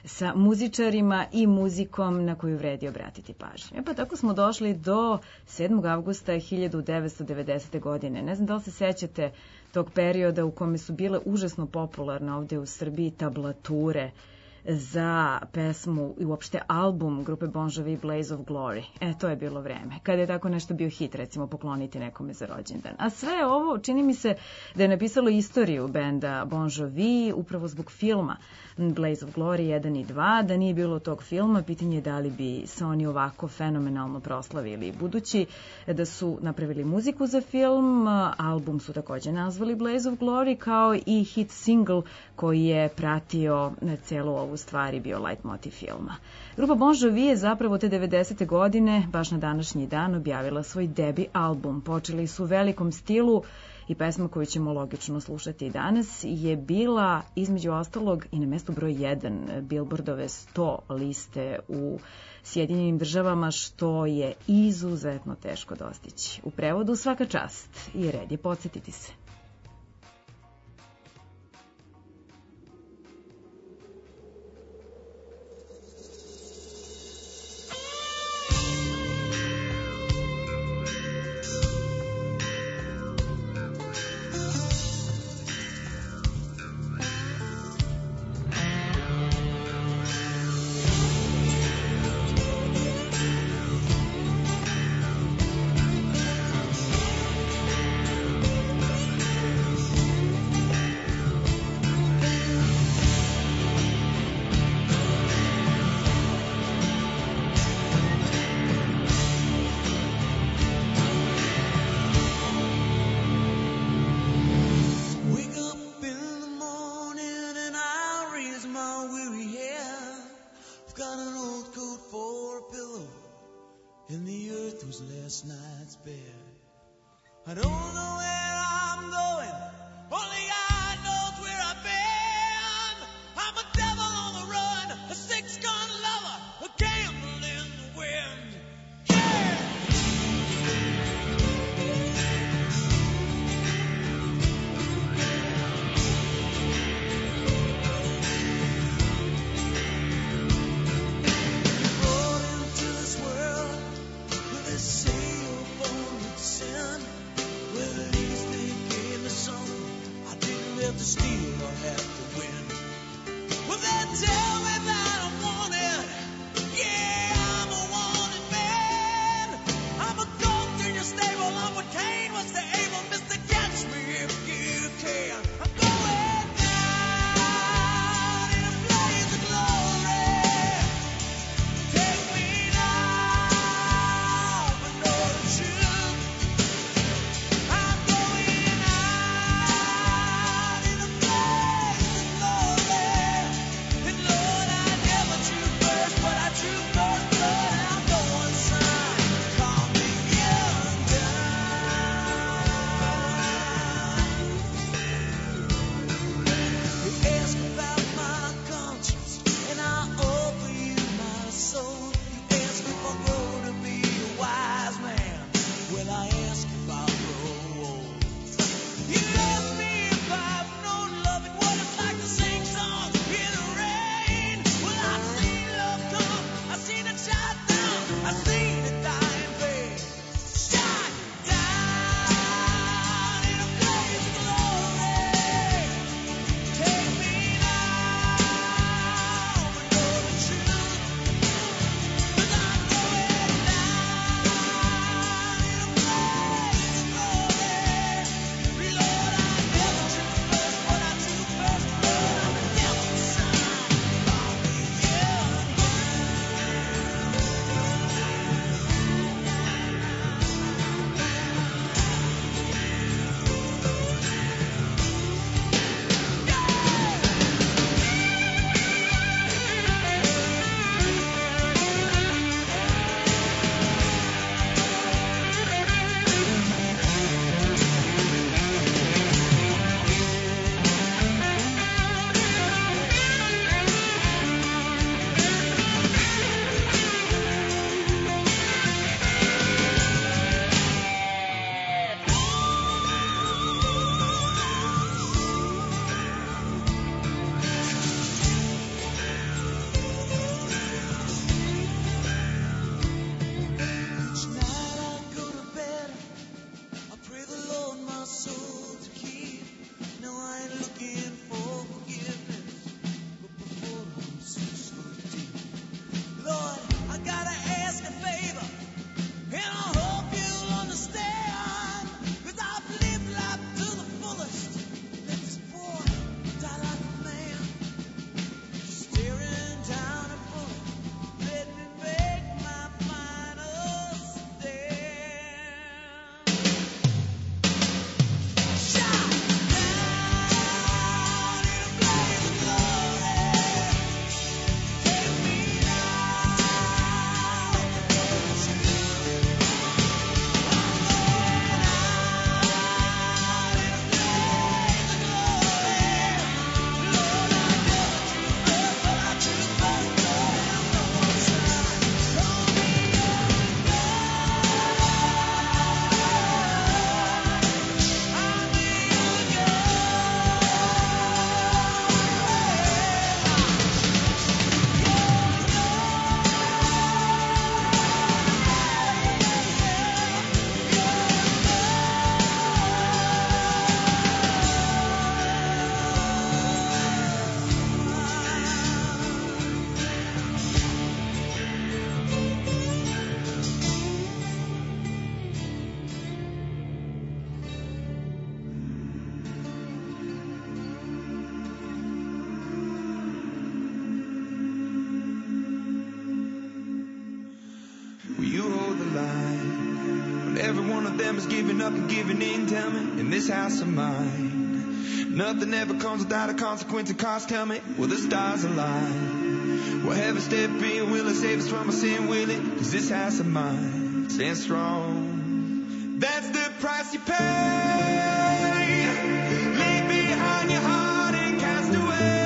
sa muzičarima i muzikom na koju vredi obratiti pažnju. Pa tako smo došli do 7. avgusta 1990. godine. Ne znam da li se sećate tog perioda u kome su bile užasno popularne ovde u Srbiji tablature za pesmu i uopšte album grupe Bon Jovi Blaze of Glory. To je bilo vreme. Kada je tako nešto bio hit, recimo pokloniti nekome za rođendan. A sve ovo čini mi se da je napisalo istoriju benda Bon Jovi upravo zbog filma Blaze of Glory 1 i 2. Da nije bilo tog filma, pitanje je da li bi se oni ovako fenomenalno proslavili. Budući da su napravili muziku za film, album su takođe nazvali Blaze of Glory, kao i hit single koji je pratio celu ovu stvari, bio leitmotiv filma. Grupa Bon Jovi je zapravo te 90. godine, baš na današnji dan, objavila svoj debi album. Počeli su u velikom stilu i pesma koju ćemo logično slušati i danas je bila između ostalog i na mestu broj 1 Billboardove 100 liste u Sjedinjenim državama, što je izuzetno teško dostići. U prevodu svaka čast i red je podsjetiti se.
I don't know where I'm going, only God knows where I've been. I'm a devil on the run, a six-gun lover, a gamble in the wind. Yeah! Brought into this world with this sail born with sin. Well, at least they gave me some. I
will you hold the line? When every one of them is giving up and giving in, tell me, in this house of mine, nothing ever comes without a consequence and cost, tell me, will the stars align? Will heaven step in, will it save us from our sin, will it? 'Cause this house of mine stands strong. That's the price you pay. Leave behind your heart and cast away.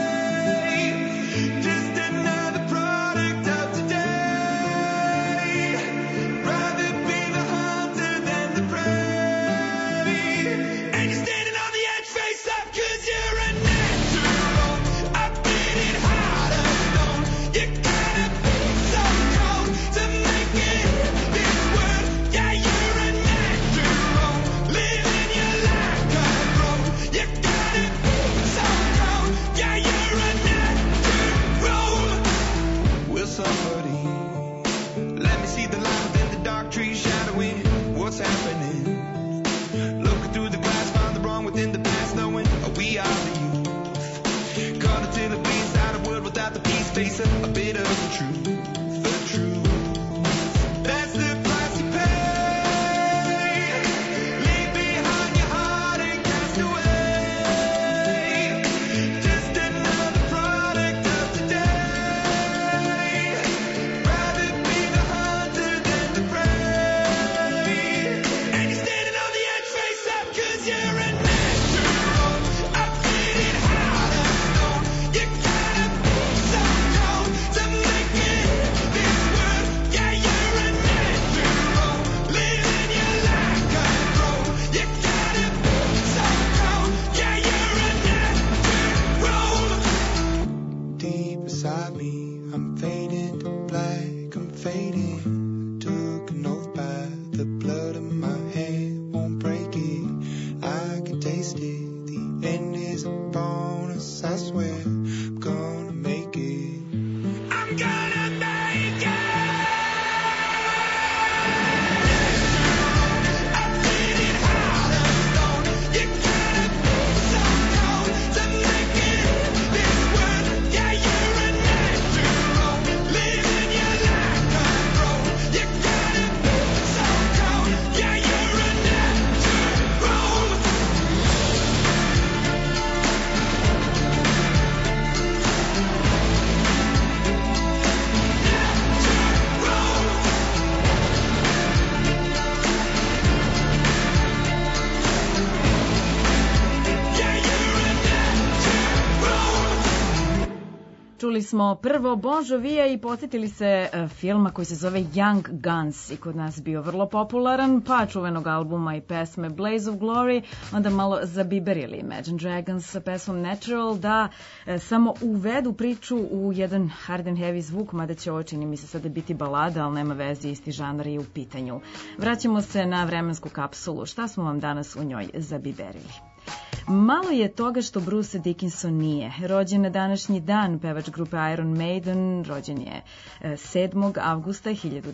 Face a bit of the truth, the truth. That's the price you pay. Leave behind your heart and cast away. Just another product of today. Rather be the hunter than the prey. And you're standing on the edge, face up, 'cause you're a natural. I'm feeling hard as stone. You gotta be so to make it this world, yeah, you're a natural. Living your life control. You gotta be so cold, yeah, you're a natural. Deep beside me, I'm fading to black, I'm fading. Took an oath by the blood in my hand, won't break it. I can taste it, the end is upon us, I swear. I'm gonna make it. I'm gonna make it. I'm feeling hard as stone. You gotta be so cold to make it this world. Yeah, you're a natural. Living your life control. You gotta be so cold. Yeah, you're a natural.
Čuli smo prvo Bon Jovija i podsjetili se filma koji se zove Young Guns i kod nas bio vrlo popularan, pa čuvenog albuma i pesme Blaze of Glory, onda malo zabiberili Imagine Dragons sa pesmom Natural da samo uvedu priču u jedan hard and heavy zvuk, mada će ovo čini mi se sada biti balada, ali nema veze, isti žanr je u pitanju. Vraćamo se na vremensku kapsulu. Šta smo vam danas u njoj zabiberili? Malo je toga što Bruce Dickinson nije. Rođen na današnji dan, pevač grupe Iron Maiden, rođen je 7. avgusta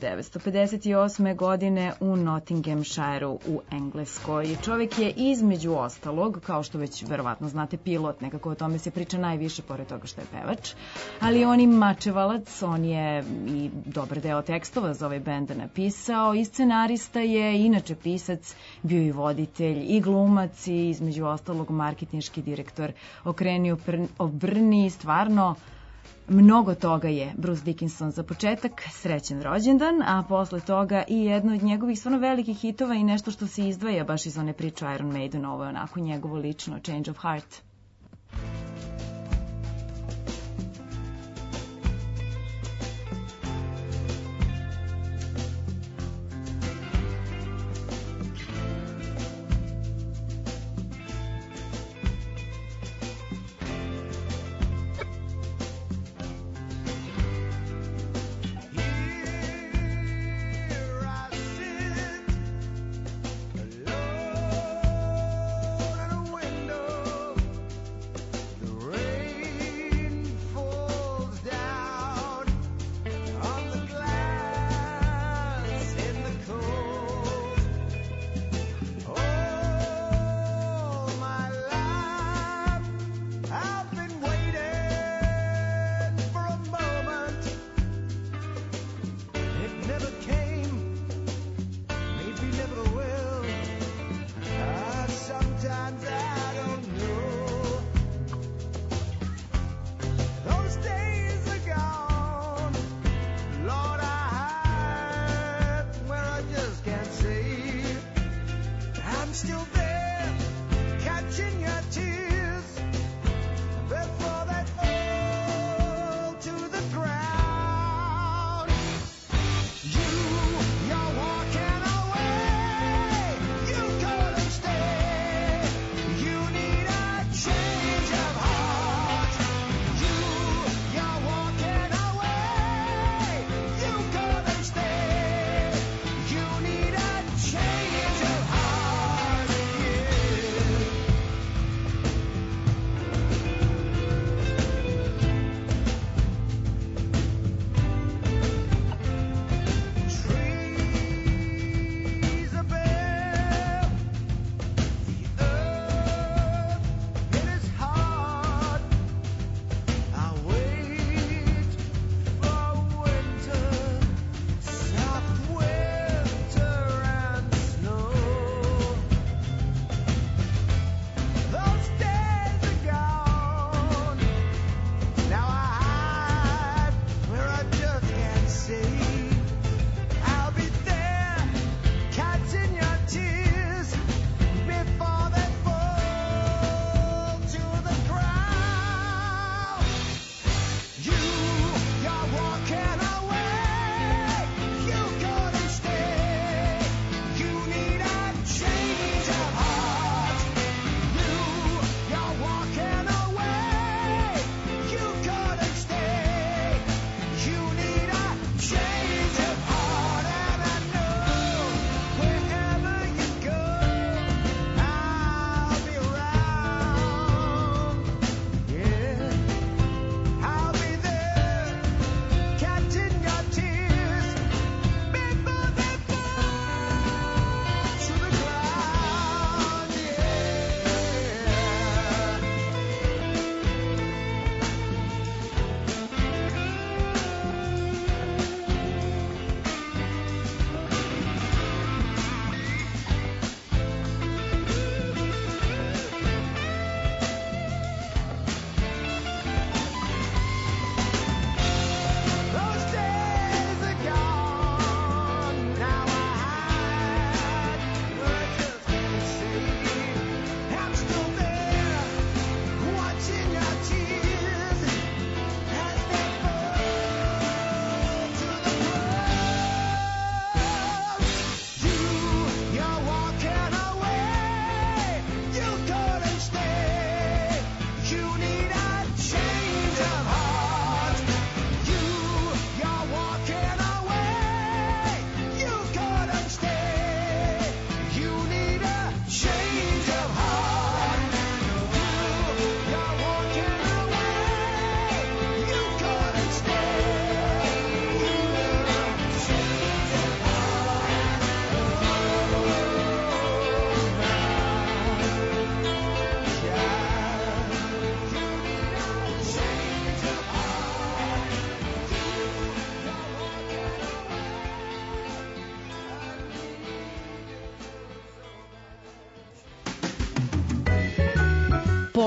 1958. godine u Nottinghamshireu u Engleskoj. Čovjek je između ostalog, kao što već verovatno znate, pilot, nekako o tome se priča najviše pored toga što je pevač, ali on je mačevalac, on je i dobar deo tekstova za ovaj bend napisao i scenarista je, inače pisac, bio i voditelj i glumac i između ostalog marketinški direktor, okrenio obrni, stvarno mnogo toga je Bruce Dickinson. Za početak srećen rođendan, a posle toga i jedno od njegovih stvarno velikih hitova i nešto što se izdvaja baš iz one priče Iron Maiden, ovo je onako njegovo lično Change of Heart.
Never came.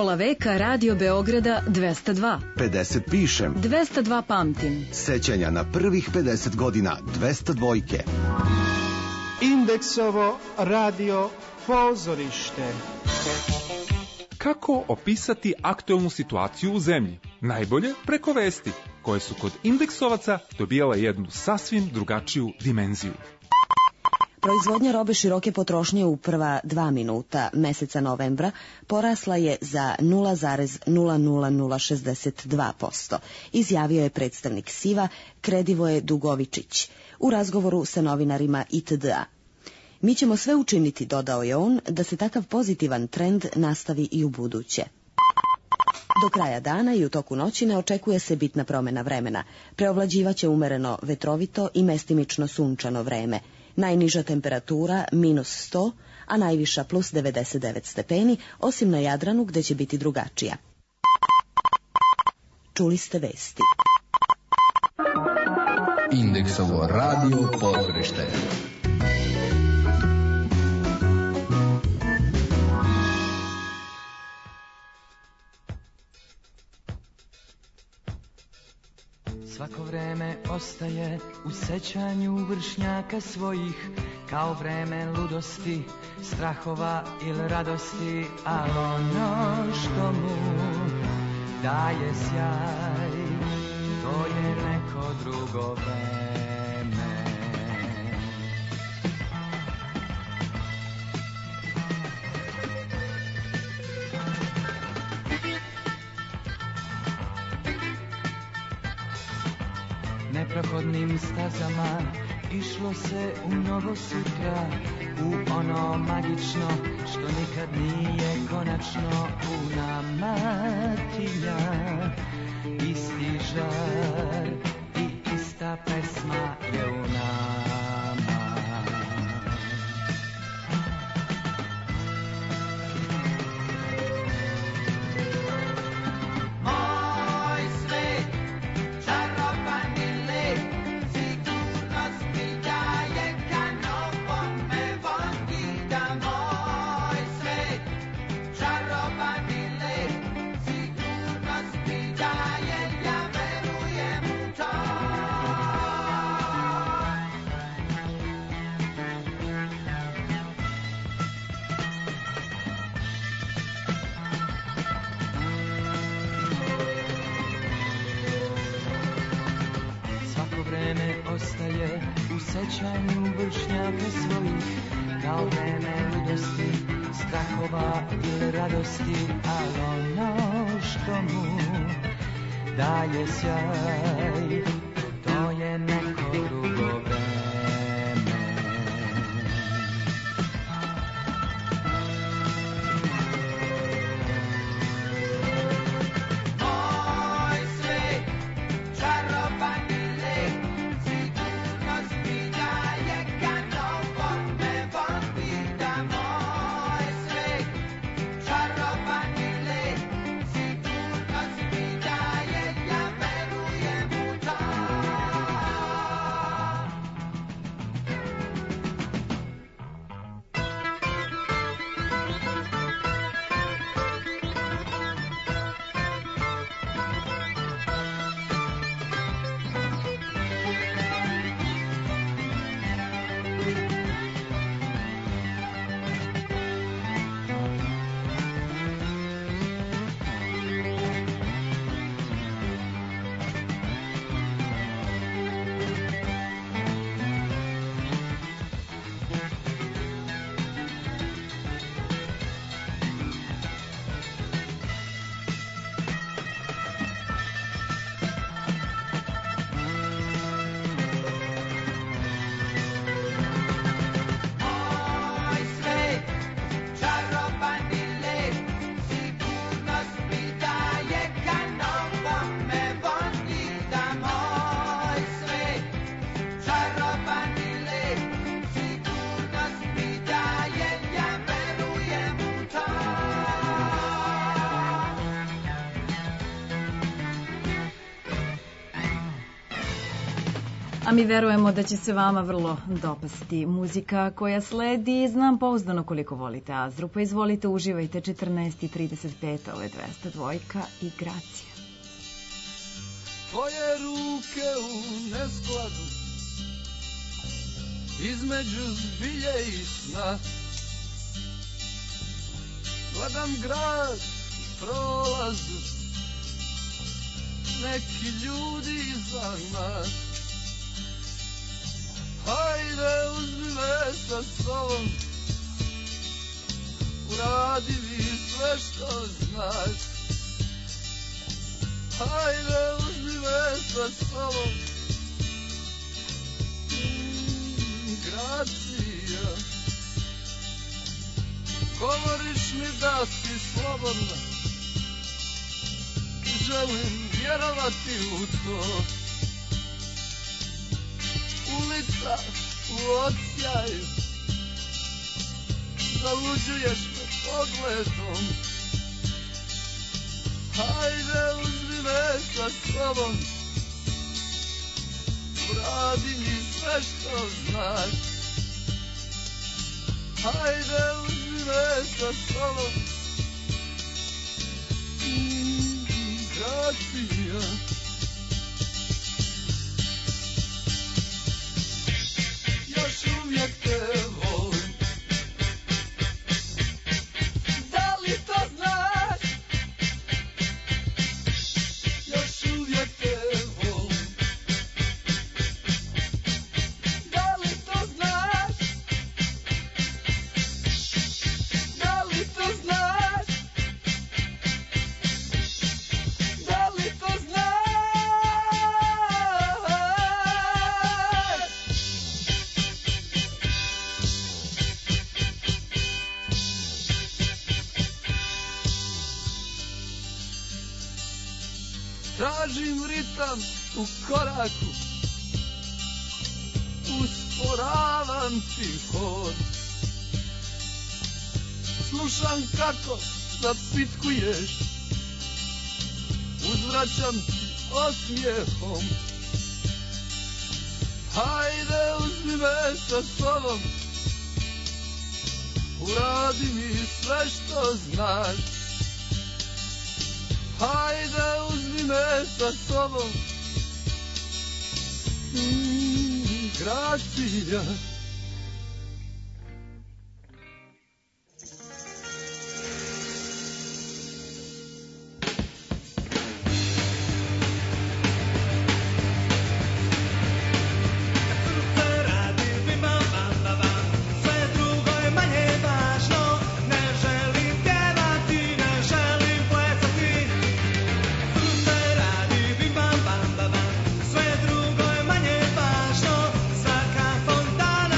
Pola veka Radio Beograda 202.
50 pišem.
202 pamtim.
Sećanja na prvih 50 godina 202.
Indeksovo radio pozorište.
Kako opisati aktuelnu situaciju u zemlji? Najbolje preko vesti, koje su kod indeksovaca dobijala jednu sasvim drugačiju dimenziju.
Proizvodnja robe široke potrošnje u prva 2 minuta meseca novembra porasla je za 0,00062%, izjavio je predstavnik SIVA Kredivoje Dugovičić u razgovoru sa novinarima ITD-a. Mi ćemo sve učiniti, dodao je on, da se takav pozitivan trend nastavi i u buduće. Do kraja dana i u toku noći ne očekuje se bitna promjena vremena. Preovlađivaće umereno vetrovito i mestimično sunčano vreme. Najniža temperatura -100, a najviša +99 stepeni, osim na Jadranu gde će biti drugačija. Čuli ste vesti.
Indeksovo radio pozorište.
Svako vreme ostaje u sećanju vršnjaka svojih, kao vreme ludosti, strahova ili radosti, ali ono što mu daje sjaj, to je neko drugo vreme. Neprohodnim stazama išlo se u novo sutra, u ono magično što nikad nije konačno. U nama tilja isti žar i ista pesma je u nama. Ostaje u sećanju vršnjaka svojih, kao vreme ludosti, strahova ili radosti, ali ono što mu daje sjaj, to je neko drugo vreme.
Time
A mi verujemo da će se vama vrlo dopasti muzika koja sledi. Znam pouzdano koliko volite Azru, pa izvolite, uživajte. 14:35, ovo je 202 i Gracija.
Tvoje ruke u neskladu između zbilje i sna. Gledam grad i prolazu, neki ljudi iza nas. Hajde, uzmi me sa sobom, uradi mi sve što znaš. Hajde, uzmi me sa sobom, Gracija. Govoriš mi da si slobodna, želim vjerovati u to. Ulica u odsjaju, zaluđuješ me pogledom. Hajde, uzmi me sa sobom, uradi mi sve što znaš. Hajde, uzmi me sa sobom, Gracija. Još uvijek te volim, da li to znaš? Još uvijek te volim, da li to znaš? Da li to znaš? Da li to znaš? Tražim ritam u koraku, usporavam ti hod. Slušam kako zapitkuješ, uzvraćam ti osmijehom. Hajde, uzmi me sa sobom, uradi mi sve što znaš. Hajde, uzmi me sa sobom, Gracija.
Sve drugo je manje važno, svaka fontana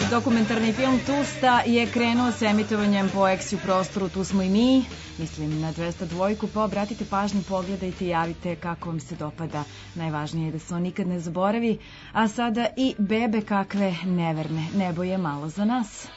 Dokumentarni film Tusta je krenuo sa emitovanjem po Ex-u prostoru Tu smo i mi, mislim na 202, pa obratite pažnju, pogledajte i javite kako vam se dopada. Najvažnije je da se on nikad ne zaboravi, a sada i bebe kakve neverne, nebo je malo za nas.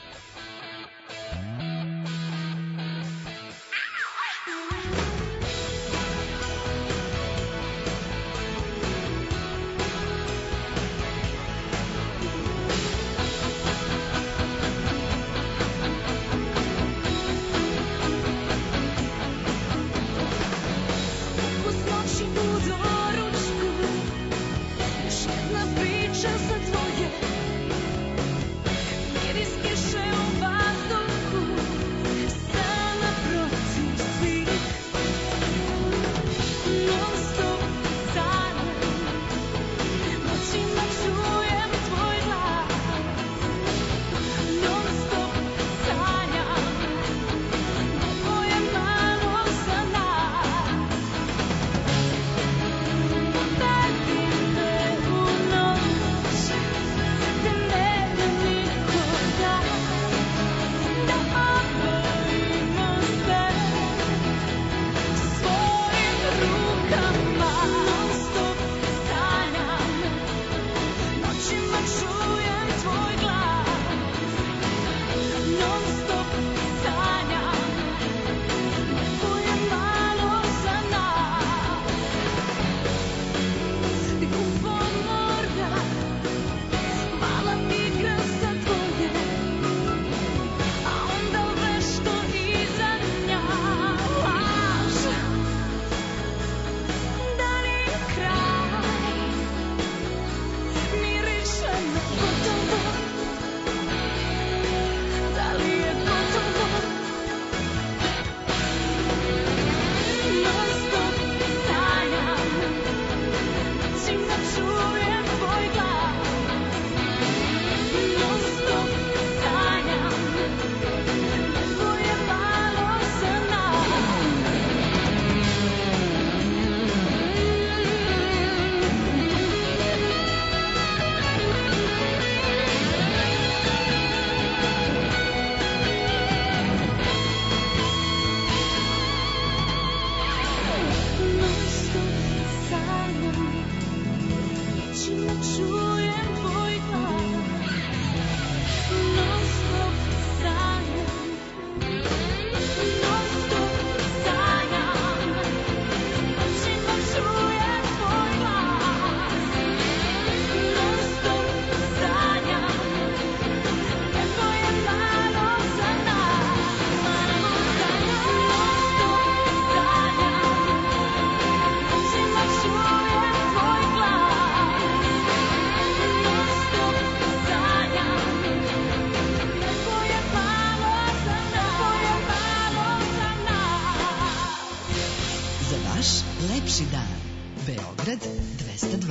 Beograd 202.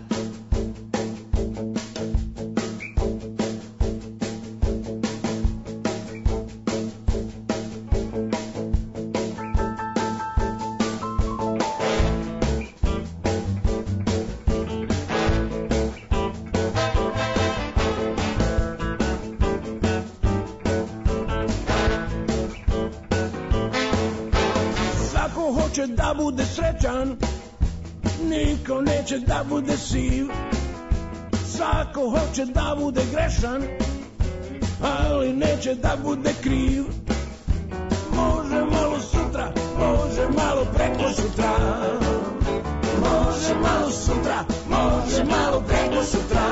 Svako hoće da bude srećan, niko neće da bude siv. Svako hoće da bude grešan, ali neće da bude kriv. Može malo sutra, može malo preko sutra. Može malo sutra, može malo preko sutra.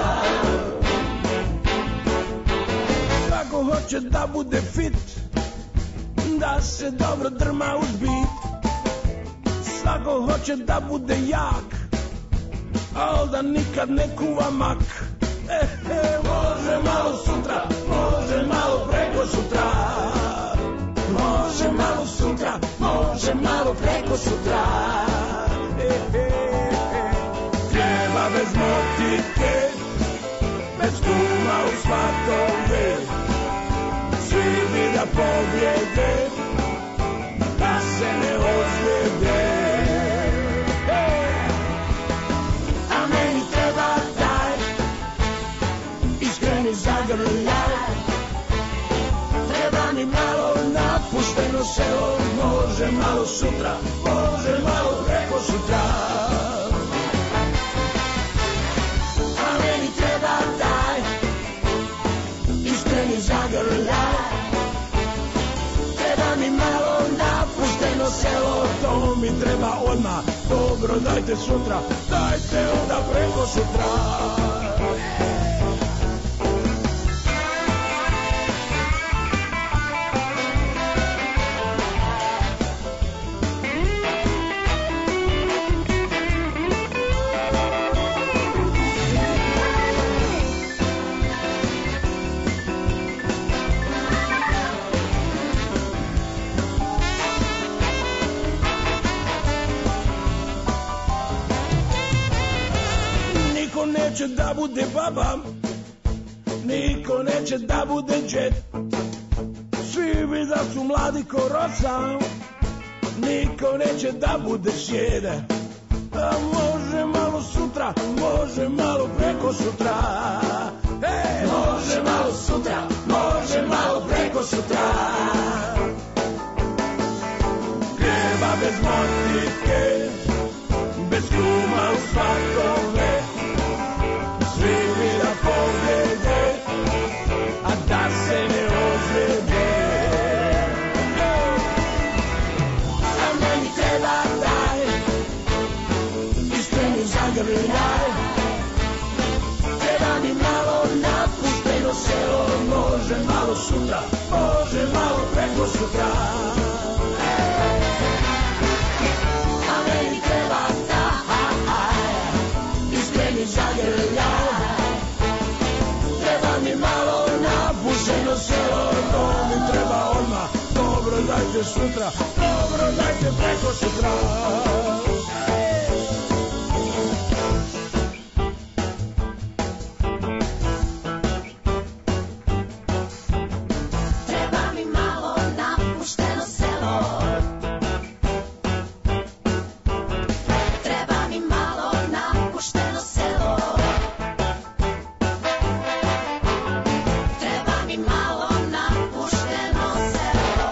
Svako hoće da bude fit, da se dobro drma uz bit. Svako hoće da bude jak, al da nikad ne kuva mak. Može malo sutra, može malo preko sutra. Može malo sutra, može malo preko sutra. Treba bez motike, bez kuma u svatove. Svi bi da pobjede, da se ne ozljede. A meni treba taj iskreni zagrljaj. zagrljaj. Treba mi malo napušteno selo, može malo sutra, može malo preko sutra. A meni treba taj iskreni zagrljaj. Treba mi malo napušteno selo, to mi treba odmah. Dobro, dajte sutra, dajte onda preko sutra. Neće da bude baba, niko neće da bude džet. Svi bi da su mladi ko rosa, niko neće da bude sjede. A može malo sutra, može malo preko sutra. Može malo sutra, može malo preko sutra. Pjeva bez motike, bez kuma u svakom veku. Svi bi da pobjede, a da se ne ozljede. A meni treba taj iskreni zagrljaj. Treba mi malo napušteno selo, može malo sutra, može malo preko sutra. A meni treba taj iskreni zagrljaj. Treba mi malo napušteno selo, to mi treba odmah. Dobro, dajte sutra, dobro, dajte preko sutra.
Treba mi malo napušteno selo. Treba mi malo napušteno selo. Treba mi malo napušteno selo.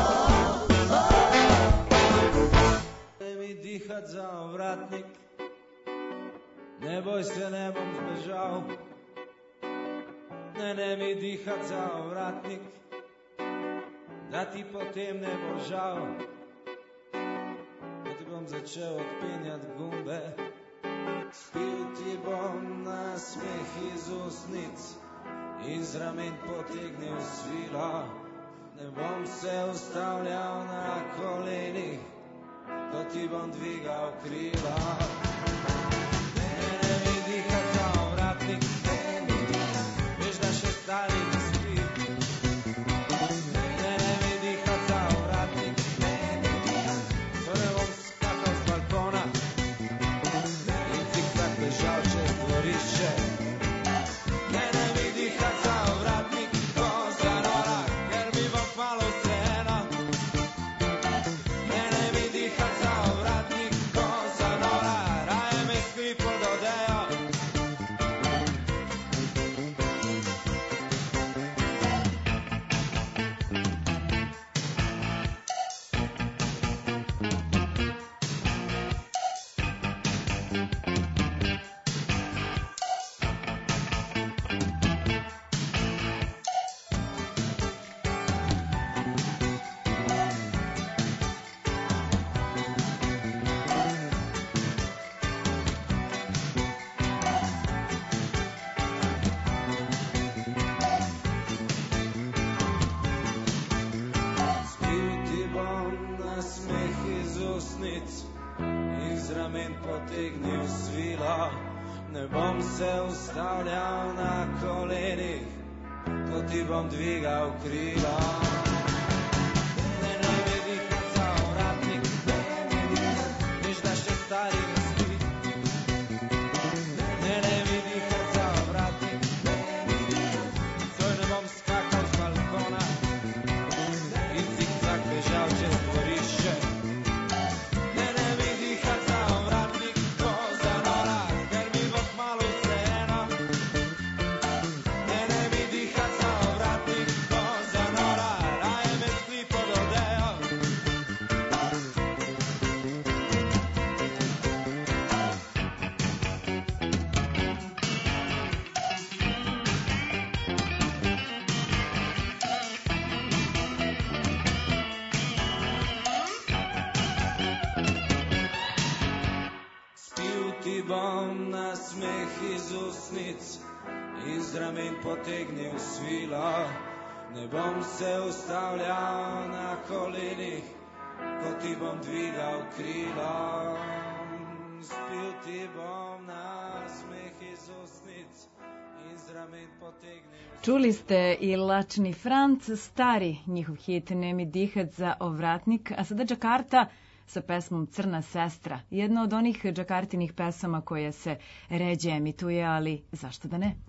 Ne mi dihat za ovratnik, ne boj se, ne bom zbežal. Ne mi dihat za ovratnik, da ti potem ne bo žal. Da ti bom začel odpenjat gumbe, spil ti bom na smeh iz usnic, iz ramen potegnil svilo. Ne bom se ustavljal na kolenih, ko ti bom dvigal krila. Ne mi dihat za ovratnik, veš da še stari ne spi. Ne mi dihat za ovratnik, to ne bom skakal z balkona in zigzag bežal čez dvorišče. Ne mi dihat za ovratnik, ko zanora, ker mi bo kmalu vseeno. Ne mi dihat za ovratnik, ko zanora, raje me skri pod odejo. Spil ti bom na smeh iz usnic, iz ramen potegnil svilo. Ne bom se ustavljal na kolenih, ko ti bom dvigal krila. Ne mi dihat za ovratnik, veš da še stari ne spi. Ne mi dihat za ovratnik, soj ne bom skakal z balkona in zigzag bežal čez dvorišče. Ne mi dihat za ovratnik, ko zanora, ker mi bo kmalu vseeno. Ne mi dihat za bom na smeh iz usnic, iz ramen potegnil svila. Ne bom se ustavljal na kolenih, ko ti bom dvigal krila. Spil ti bom na smeh iz usnic, iz ramen potegnil.
Čuli ste i Lačni Franc, stari njihov hit Nemi dihat za ovratnik, a sada Džakarta sa pesmom Crna sestra. Jedna od onih džakartinih pesama koja se ređe emituje, ali zašto da ne?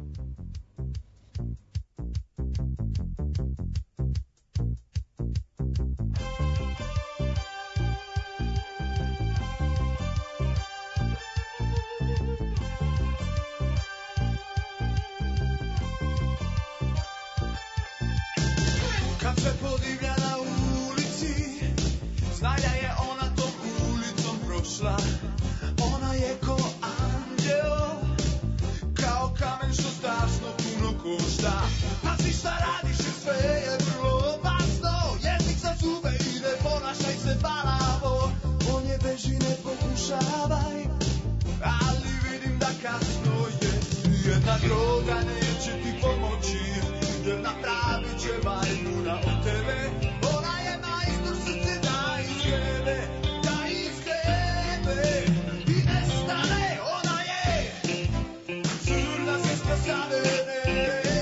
Kad se podivlja na ulici, znaj da je ona tom ulicom prošla. Ona je ko anđeo, kao kamen što strašno puno košta. Pazi šta radiš jer sve je vrlo opasno, jezik za zube i ne ponašaj se balavo. On je beži, ne pokušavaj, ali vidim da kasno je. Jedna droga neće ti pomoći, jer napravit će majmuna od tebe. Ona je majstor srce da izgrebe, da izgrebe i nestane. Ona je crna sestra Savene.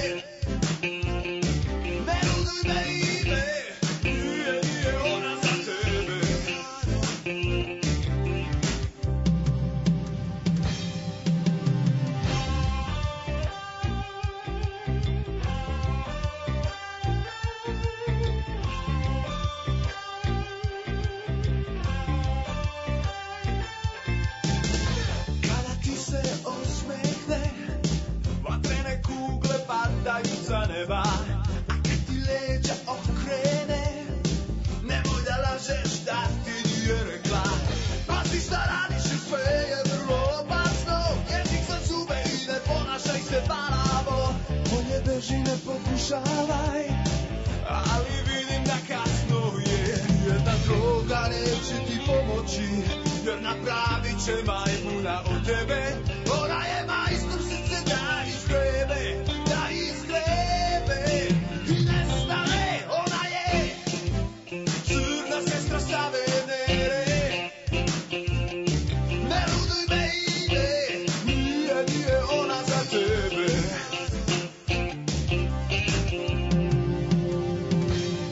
Ne luduj me ime, nije ona za tebe. Kada ti se osmehne, vatrene kugle padaju sa neba. A kad ti leđa okrene, nemoj da lažeš da ti nije rekla. Pazi šta radiš jer sve je vrlo opasno, jezik za zube i ne ponašaj se balavo. Bolje beži, ne pokušavaj, ali vidim da kasno je. Jedna droga neće ti pomoći, jer napravit će majmuna od tebe. Ona je majstor srce da izgrebe, da izgrebe i nestane. Ona je crna sestra Savene. Ne luduj me ime, nije ona za tebe.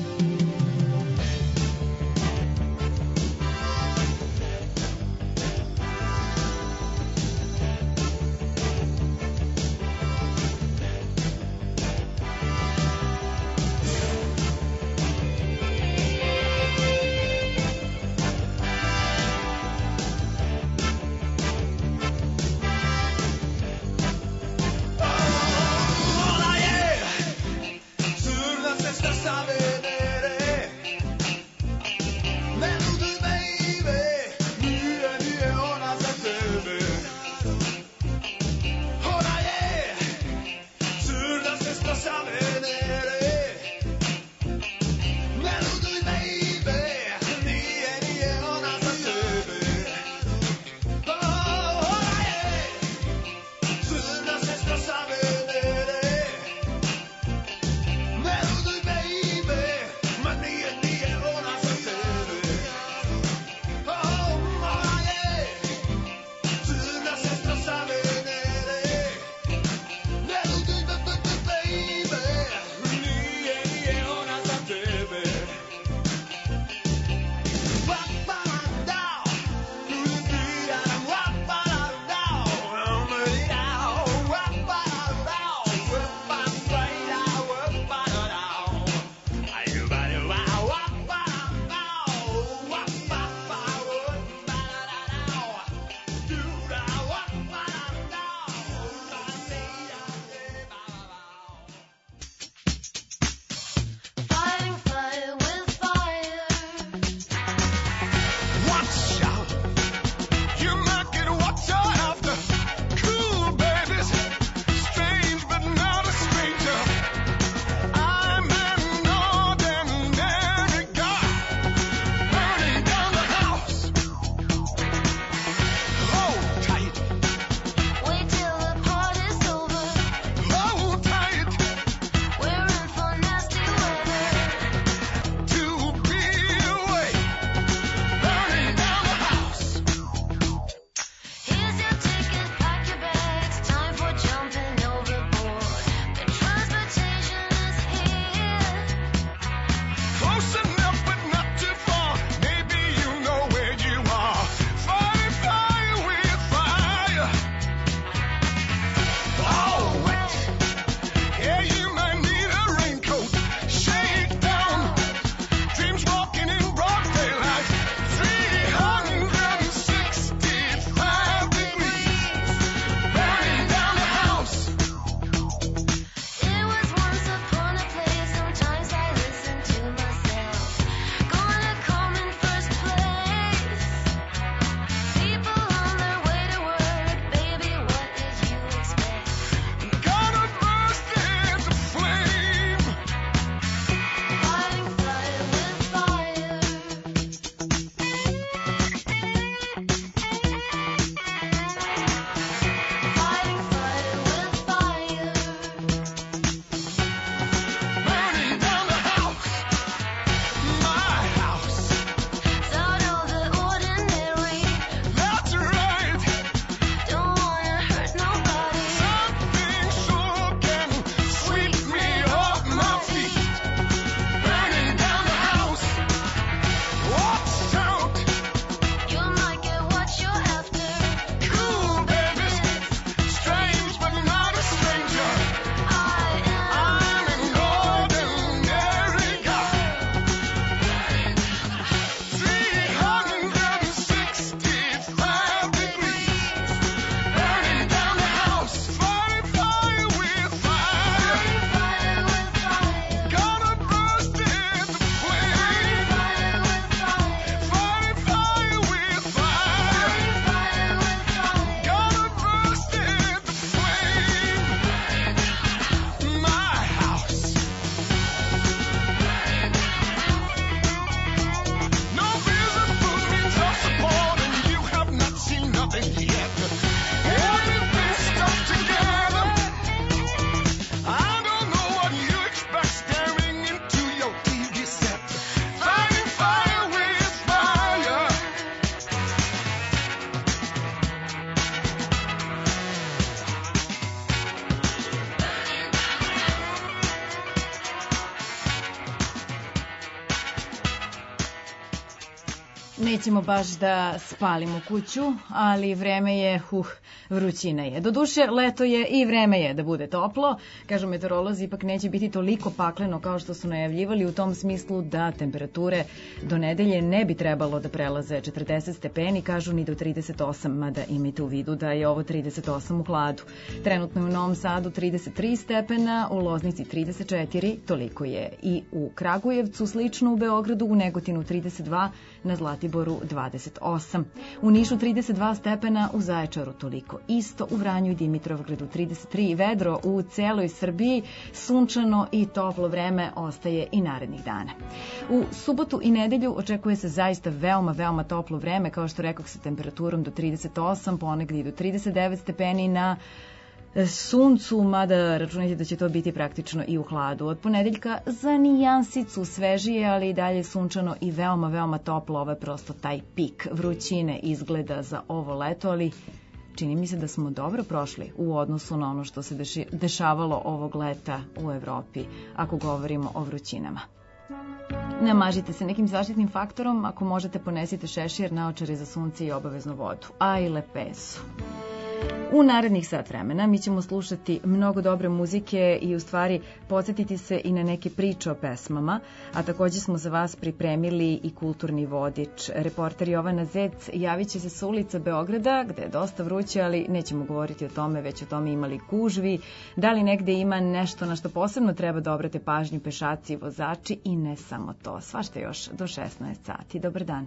Nećemo baš da spalimo kuću, ali vreme je, vrućina je. Doduše, leto je i vreme je da bude toplo. Kažu meteorolozi, ipak neće biti toliko pakleno kao što su najavljivali, u tom smislu da temperature do nedelje ne bi trebalo da prelaze 40 stepeni, kažu ni do 38, mada imajte u vidu da je ovo 38 u hladu. Trenutno je u Novom Sadu 33 stepena, u Loznici 34, toliko je i u Kragujevcu, slično u Beogradu, u Negotinu 32, na Zlatiboru 28. U Nišu 32 stepena, u Zaječaru toliko isto, u Vranju i Dimitrovgradu 33, vedro u celoj Srbiji, sunčano i toplo vreme ostaje i narednih dana. U subotu i nedelju očekuje se zaista veoma toplo vreme, kao što rekoh, sa temperaturom do 38, ponegdje i do 39 stepeni na suncu, mada računajte da će to biti praktično i u hladu. Od ponedeljka za nijansicu svežije, ali i dalje sunčano i veoma toplo. Ovo je prosto taj pik vrućine izgleda za ovo leto, ali čini mi se da smo dobro prošli u odnosu na ono što se dešavalo ovog leta u Evropi, ako govorimo o vrućinama. Namažite se nekim zaštitnim faktorom, ako možete ponesite šešir, naočare za sunce i obavezno vodu, a i lepezu. U narednih sat vremena mi ćemo slušati mnogo dobre muzike i u stvari podsjetiti se i na neke priče o pesmama, a također smo za vas pripremili i kulturni vodič. Reporter Jovana Zec javit će se sa ulica Beograda, gde je dosta vruće, ali nećemo govoriti o tome, već o tome imali gužvi, da li negde ima nešto na što posebno treba da obrate pažnju pešaci i vozači i ne samo to. Svašta još do 16 sati. Dobar dan.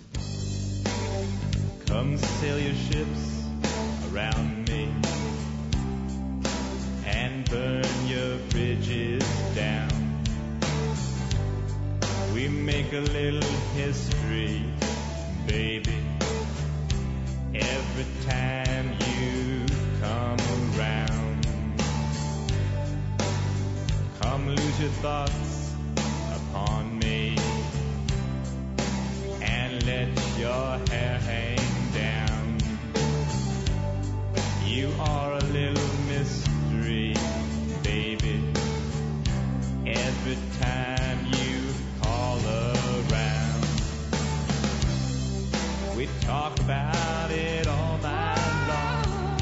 Come sail your ships around me and burn your bridges down. We make a little history, baby, every time you come around. Come lose your thoughts upon me and let your hair hang down. You are a little mystery, baby, every time you call around. We talk about it all night long,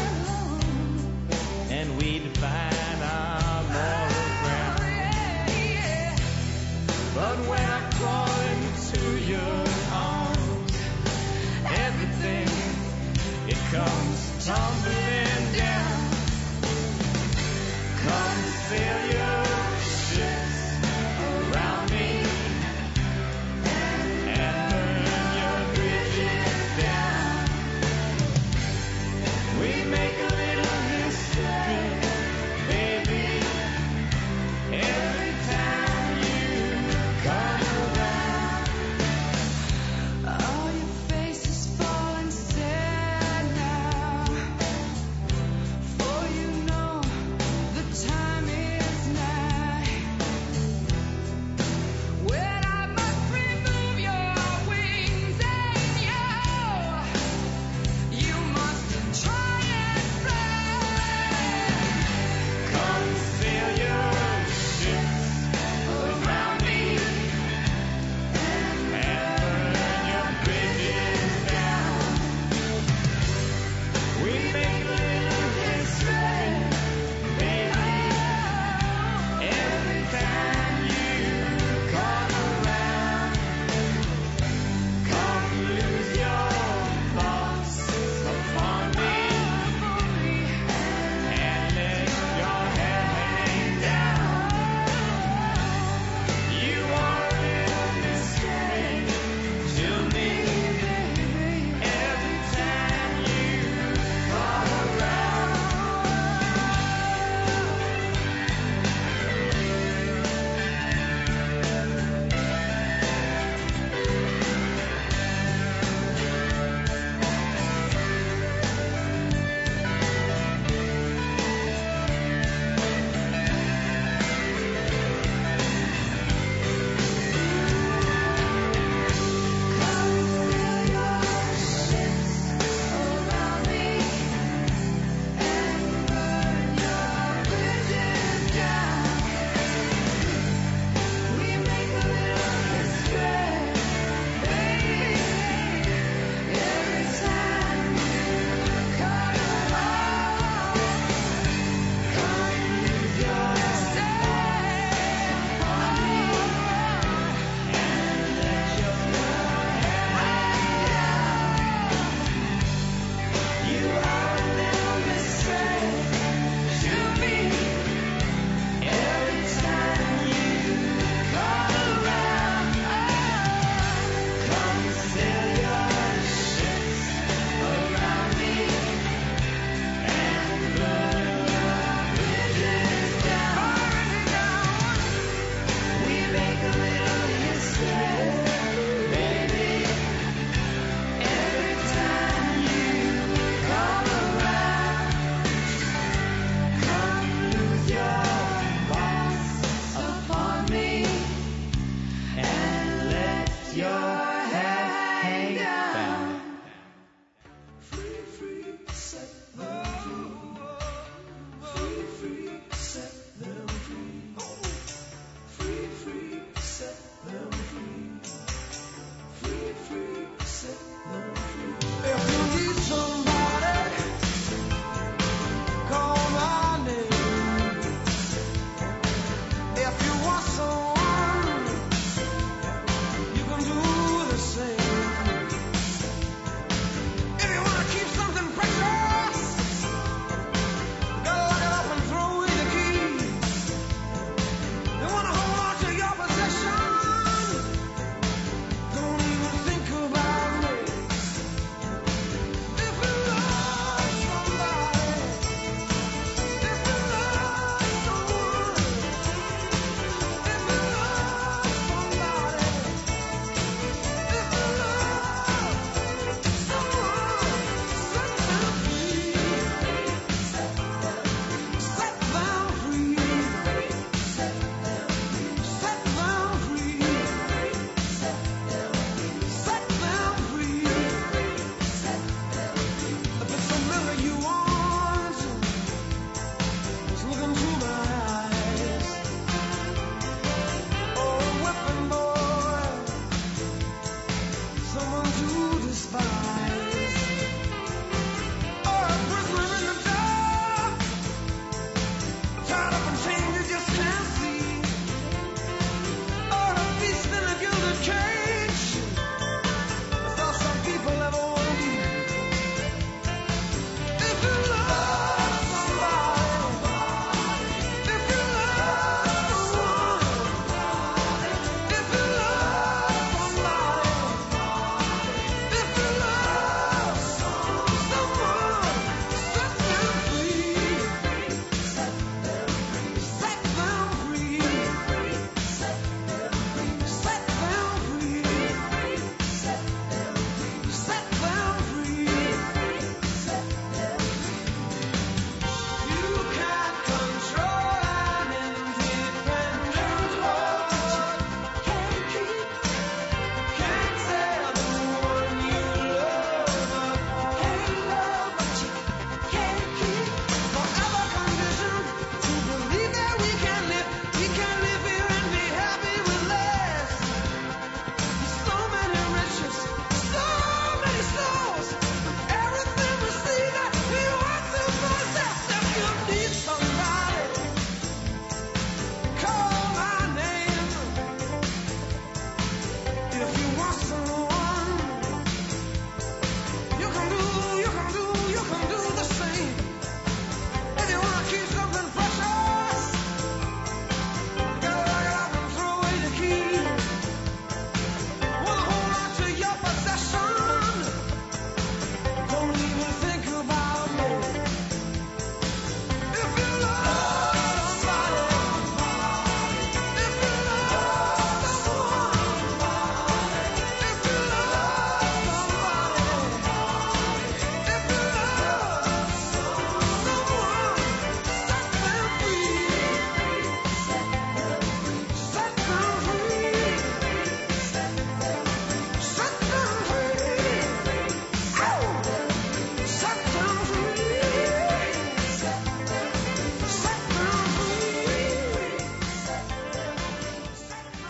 and we define our moral ground. But when I crawl into your arms, everything, it comes tumbling down. Come sail your ships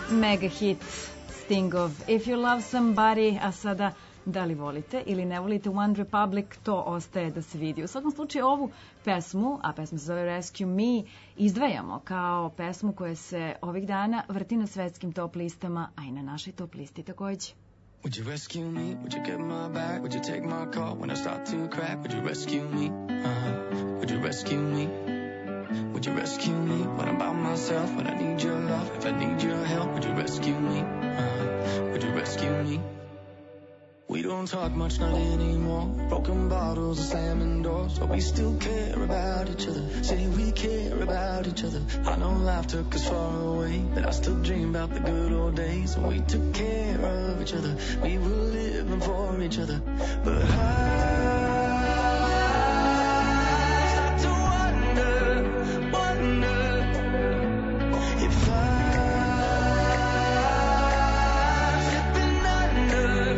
Mega hit Stingov If You Love Somebody, a sada da li volite ili ne volite One Republic, to ostaje da se vidi. U svakom slučaju ovu pesmu, a pesma se zove Rescue Me, izdvajamo kao pesmu koja se ovih dana vrti na svetskim top listama, a i na našoj top listi takođe.
Would you rescue me? Would you get my back? Would you take my call when I start to crack? Would you rescue me? Would you rescue me? Would you rescue me when I'm by myself? When I need your love, if I need your help, would you rescue me? Would you rescue me? We don't talk much, not anymore. Broken bottles and slamming doors, but we still care about each other. Say we care about each other. I know life took us far away, but I still dream about the good old days when we took care of each other. We were living for each other. But I start to wonder if I'm slipping under.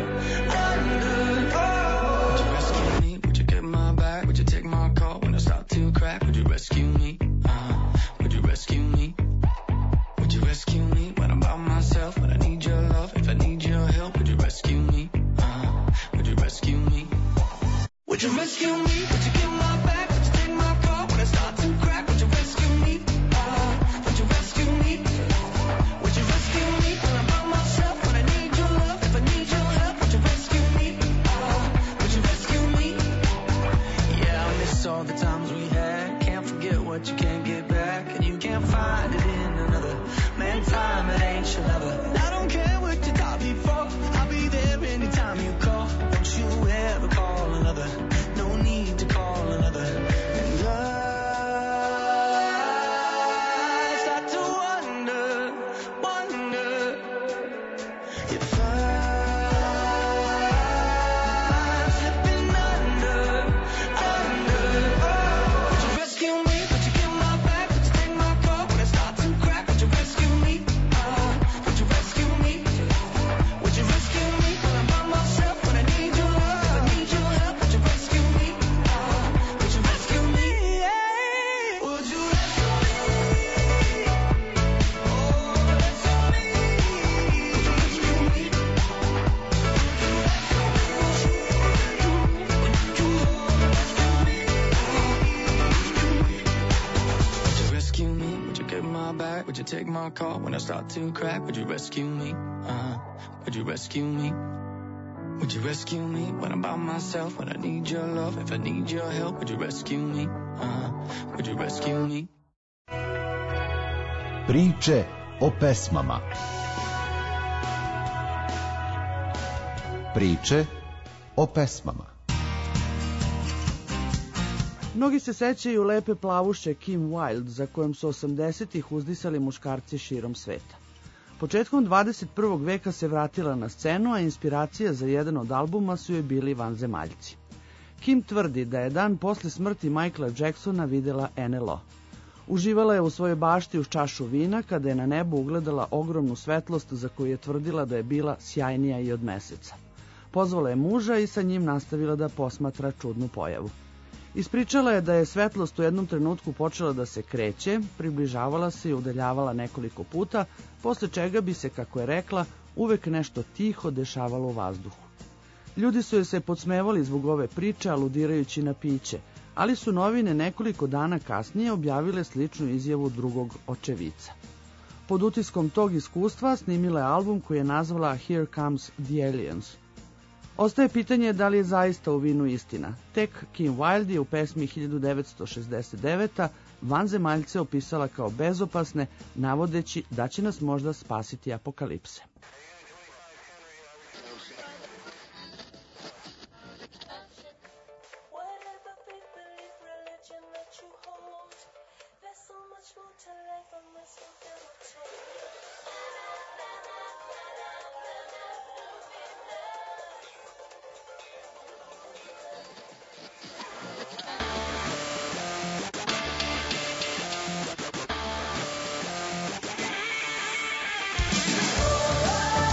Would you rescue me? Would you get my back? Would you take my call when I start to crack? Would you rescue me? Would you rescue me? Would you rescue me when I'm by myself? When I need your love, if I need your help, would you rescue me? Would you rescue me? Would you rescue me? Would you get my back? Would you take my call when I start to crack? Would you rescue me? Would you rescue me? Would you rescue me when I'm by myself? When I need your love, if I need your help, would you rescue me? Would you rescue me? Yeah, I miss all the times we had. Can't forget what you can't get back, and you can't find it in another. Man, time, it ain't your lover. I don't care what you thought before. I'll be there anytime you call. Don't you ever call another. No need to call another. And I start to wonder if I'm slipping under. Would you rescue me? Would you get my back? Would you take my call when I start to crack? Would you rescue me? Would you rescue me? Would you rescue me when I'm by myself? When I need your love, if I need your help, would you rescue me? Would you rescue me? Would you rescue me? Would you rescue me? Would you get my back? Would you take my call when I start to crack? Would you rescue me? Would you rescue me? Would you rescue me when I'm by myself? When I need your love, if I need your help, would you rescue me? Would you rescue me?
Priče o pesmama. Priče o pesmama.
Mnogi se sećaju lepe plavuše Kim Wilde, za kojom su 80-ih uzdisali muškarci širom sveta. Početkom 21. veka se vratila na scenu, a inspiracija za jedan od albuma su joj bili vanzemaljci. Kim tvrdi da je dan posle smrti Michaela Jacksona videla NLO. Uživala je u svojoj bašti uz čašu vina kada je na nebu ugledala ogromnu svetlost za koju je tvrdila da je bila sjajnija i od meseca. Pozvala je muža i sa njim nastavila da posmatra čudnu pojavu. Ispričala je da je svetlost u jednom trenutku počela da se kreće, približavala se i udaljavala nekoliko puta, posle čega bi se, kako je rekla, uvek nešto tiho dešavalo u vazduhu. Ljudi su joj se podsmevali zbog ove priče, aludirajući na piće, ali su novine nekoliko dana kasnije objavile sličnu izjavu drugog očevica. Pod utiskom tog iskustva snimila je album koji je nazvala Here Comes the Aliens. Ostaje pitanje da li je zaista u vinu istina. Tek Kim Wilde je u pesmi 1969. vanzemaljce opisala kao bezopasne, navodeći da će nas možda spasiti apokalipse.
Oh,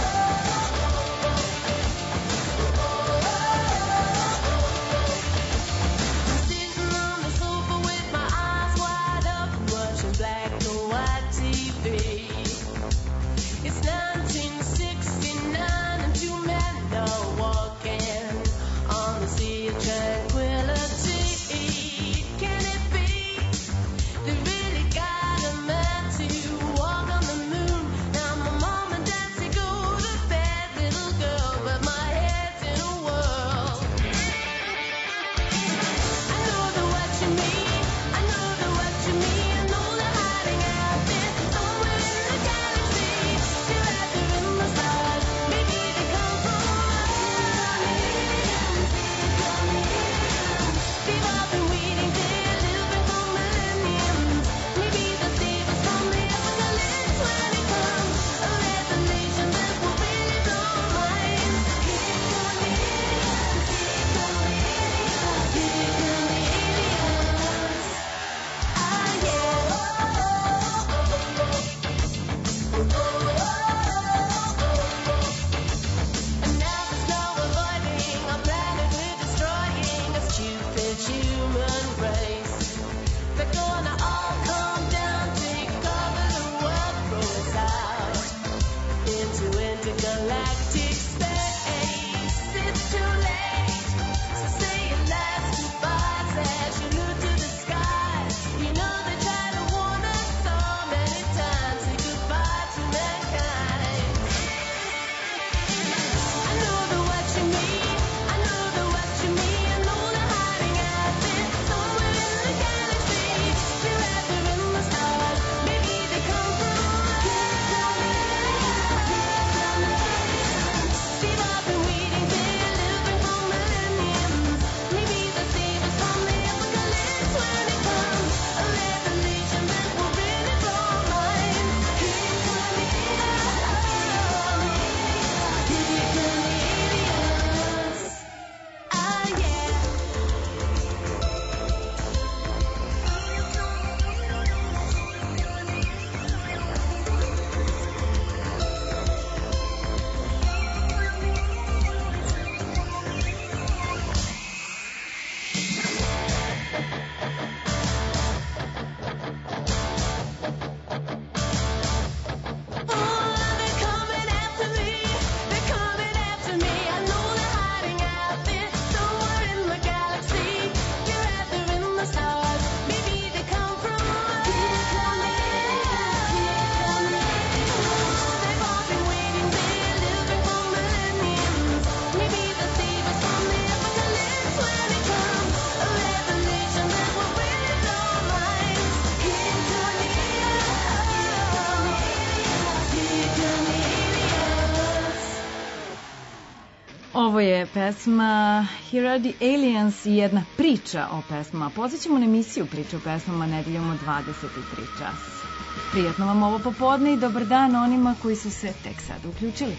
Ovo je pesma Here Are The Aliens i jedna priča o pesmama. Pozvaćemo na emisiju Priča o pesmama nedeljom od 23 časa. Prijatno vam ovo popodne i dobar dan onima koji su se tek sad uključili.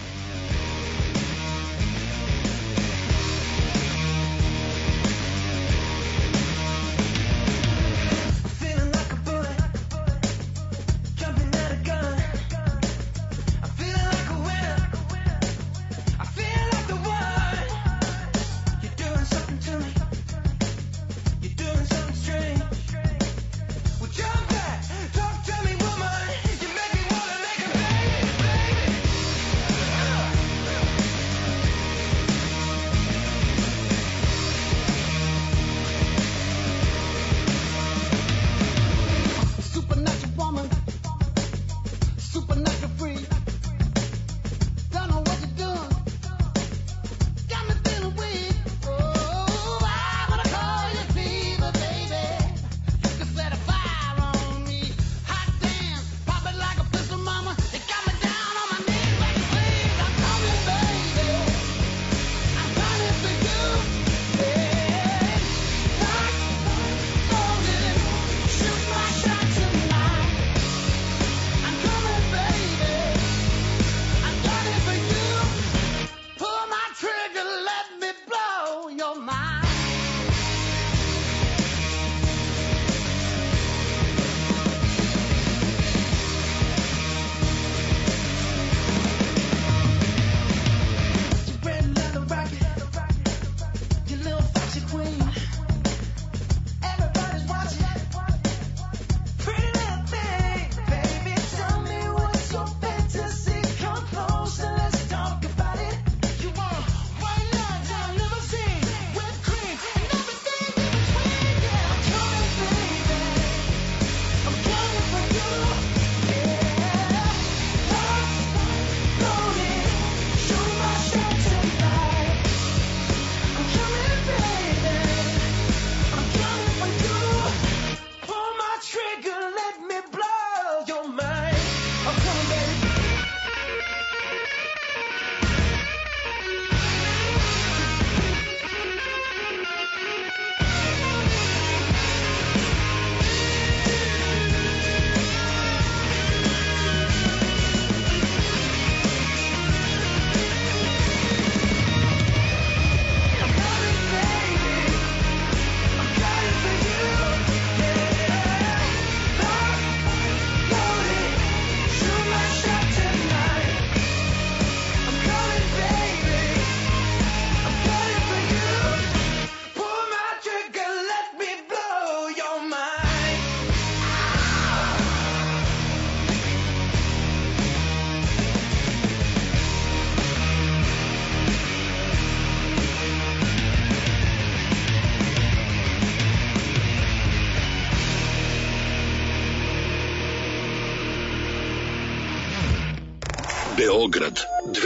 Beograd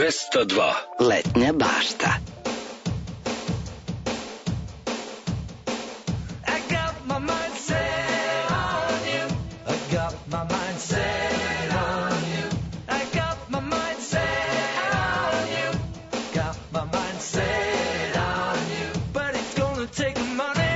202.
Letnja bašta.
I got my mind set on you. I got my mind set on you. I got my mind set on you. Got my mind set on you. But it's gonna take money.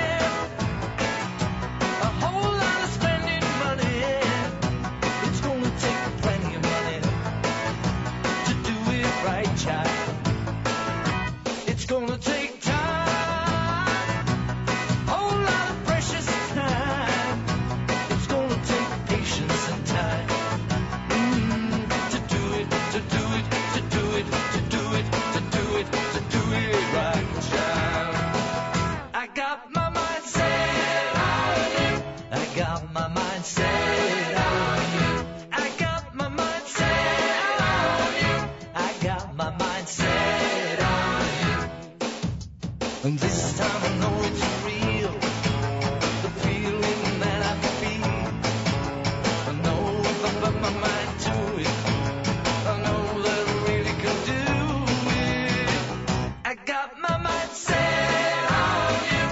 A whole lot of spending money. It's gonna take plenty of money to do it right, child. It's gonna take time, whole lot of precious time. It's gonna take patience and time to do it, to do it, to do it, to do it, to do it, to do it right, child. I got my mind set on you. I got my mind set on you. I got my mind set on you. I got my mind set on you. And this time I know it's real, the feeling that I feel. I know if I put my mind to it, I know that I really can do it. I got my mind set on you,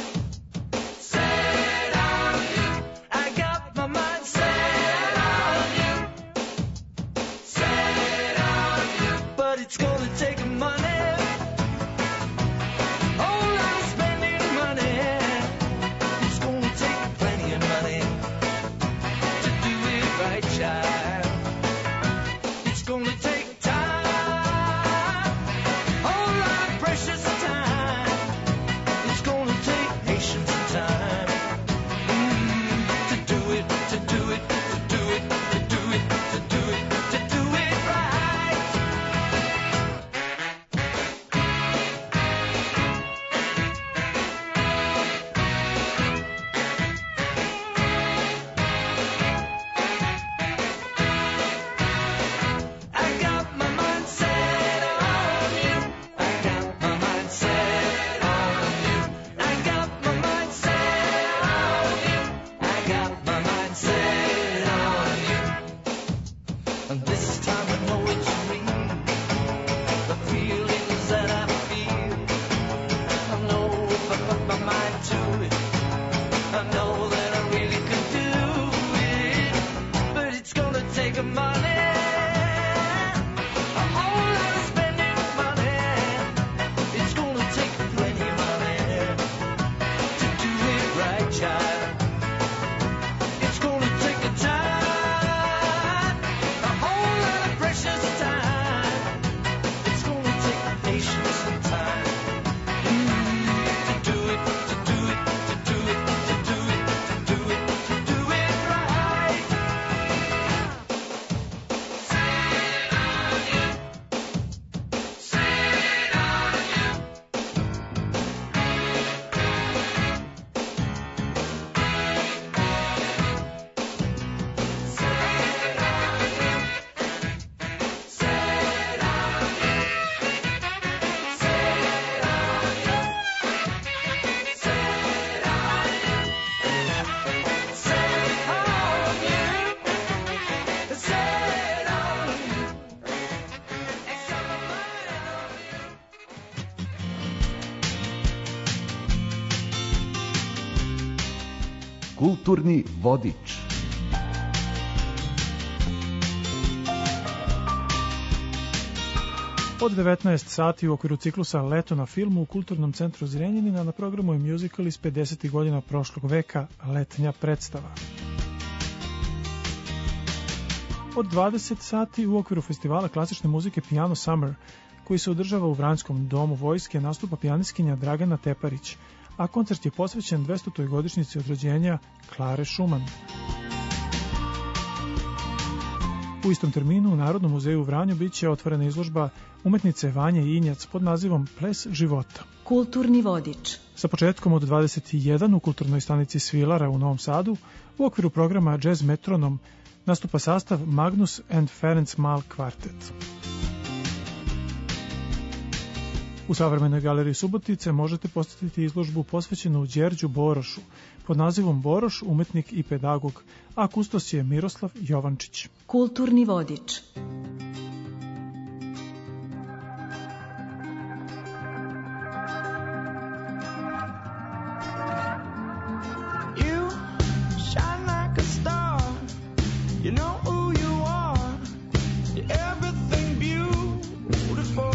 set on you. I got my mind set on you, set on you. But it's gonna take money. And this time with poetry, the feelings that I feel, I know if I put my mind to it, I know that I really could do it, but it's gonna take money.
Kulturni vodič.
Od 19 sati u okviru ciklusa Leto na filmu u Kulturnom centru Zrenjanina na programu je muzikal iz 50. godina prošlog veka, Letnja predstava. Od 20 sati u okviru festivala klasične muzike Piano Summer, koji se održava u Vranjskom domu vojske, nastupa pijanistkinja Dragana Teparić, a koncert je posvećen 200. godišnjici od rođenja Klare Šuman. U istom terminu u Narodnom muzeju u Vranju biće otvorena izložba umetnice Vanje Injac pod nazivom Ples života.
Kulturni vodič.
Sa početkom od 21 u kulturnoj stanici Svilara u Novom Sadu u okviru programa Jazz Metronom nastupa sastav Magnus and Ferenc Mal Kvartet. U Savremenoj galeriji Subotice možete posjetiti izložbu posvećenu Đerđu Borošu pod nazivom Boroš, umetnik i pedagog, a kustos je Miroslav Jovančić.
Kulturni vodič.
You shine like a star, you know who you are, you're everything beautiful.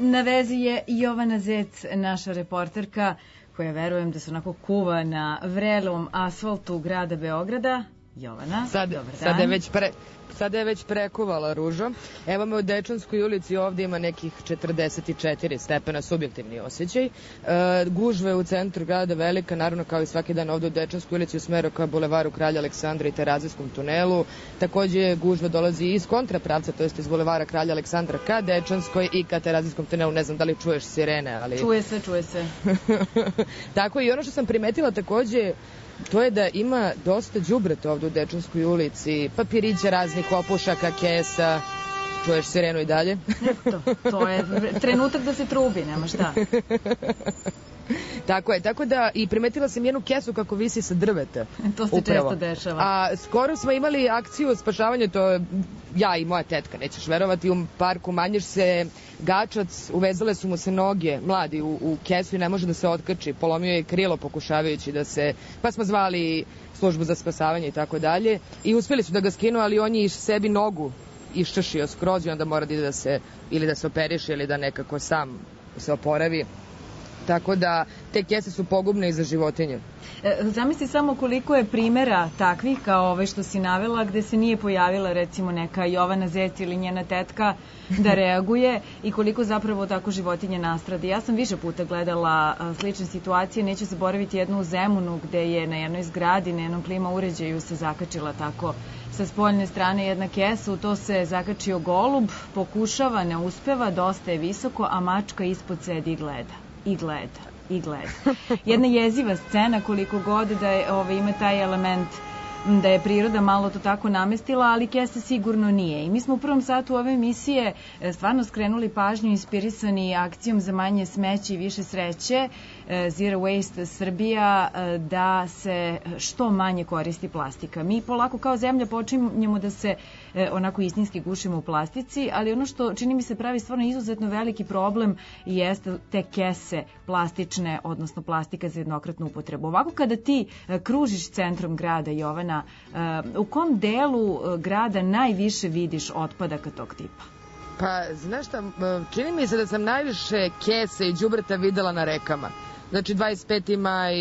Na vezi je Jovana Zec, naša reporterka, koja verujem da se onako kuva na vrelom asfaltu grada Beograda. Jovana, dobar dan.
Sada je već prekuvala, Ružo. Evo me u Dečanskoj ulici, ovdje ima nekih 44 stepena, subjektivni osjećaj. Gužve u centru grada velika, naravno kao i svaki dan ovdje u Dečanskoj ulici u smeru ka bulevaru Kralja Aleksandra i Terazijskom tunelu. Također gužva dolazi iz kontrapravca, to jest iz bulevara Kralja Aleksandra ka Dečanskoj i ka Terazijskom tunelu. Ne znam da li čuješ sirene, ali...
Čuje se.
Tako i ono što sam primetila također, to je da ima dosta đubreta ovdje u Dečanskoj ulici, papirića raznih opušaka, kesa. Čuješ sirenu i dalje?
To je trenutak da se trubi, nema šta.
Tako je, tako da i primetila sam jednu kesu kako visi sa drveta.
To se često dešava.
A skoro smo imali akciju spašavanja, to je ja i moja tetka, nećeš verovati, u parku Manješ se gačac, uvezale su mu se noge, mladi, u kesu i ne može da se otkači, polomio je krilo pokušavajući da se, pa smo zvali službu za spasavanje i tako dalje i uspjeli su da ga skinu, ali on je sebi nogu iščašio skroz i onda mora da ide da se, ili da se operiše ili da nekako sam se oporavi. Tako da te kese su pogubne i za životinje.
Zamisli samo koliko je primjera takvih kao ove što si navela gde se nije pojavila recimo neka Jovana Zec ili njena tetka da reaguje i koliko zapravo tako životinje nastradi. Ja sam više puta gledala slične situacije, neću zaboraviti jednu u Zemunu gde je na jednoj zgradi, na jednom klima uređaju se zakačila tako sa spoljne strane jedna kesa, u to se zakačio golub, pokušava, ne uspeva, dosta je visoko, a mačka ispod sedi i gleda. Jedna jeziva scena koliko god da je, ima taj element da je priroda malo to tako namestila, ali kesa sigurno nije. I mi smo u prvom satu ove emisije stvarno skrenuli pažnju inspirisani akcijom za manje smeće i više sreće Zero Waste Srbija da se što manje koristi plastika. Mi polako kao zemlja počinjemo da se onako istinski gušimo u plastici, ali ono što čini mi se pravi stvarno izuzetno veliki problem jeste te kese plastične, odnosno plastika za jednokratnu upotrebu. Ovako kada ti kružiš centrom grada, Jovana, u kom delu grada najviše vidiš otpadaka tog tipa?
Pa, znaš šta, čini mi se da sam najviše kese i đubreta videla na rekama. Znači 25. maj,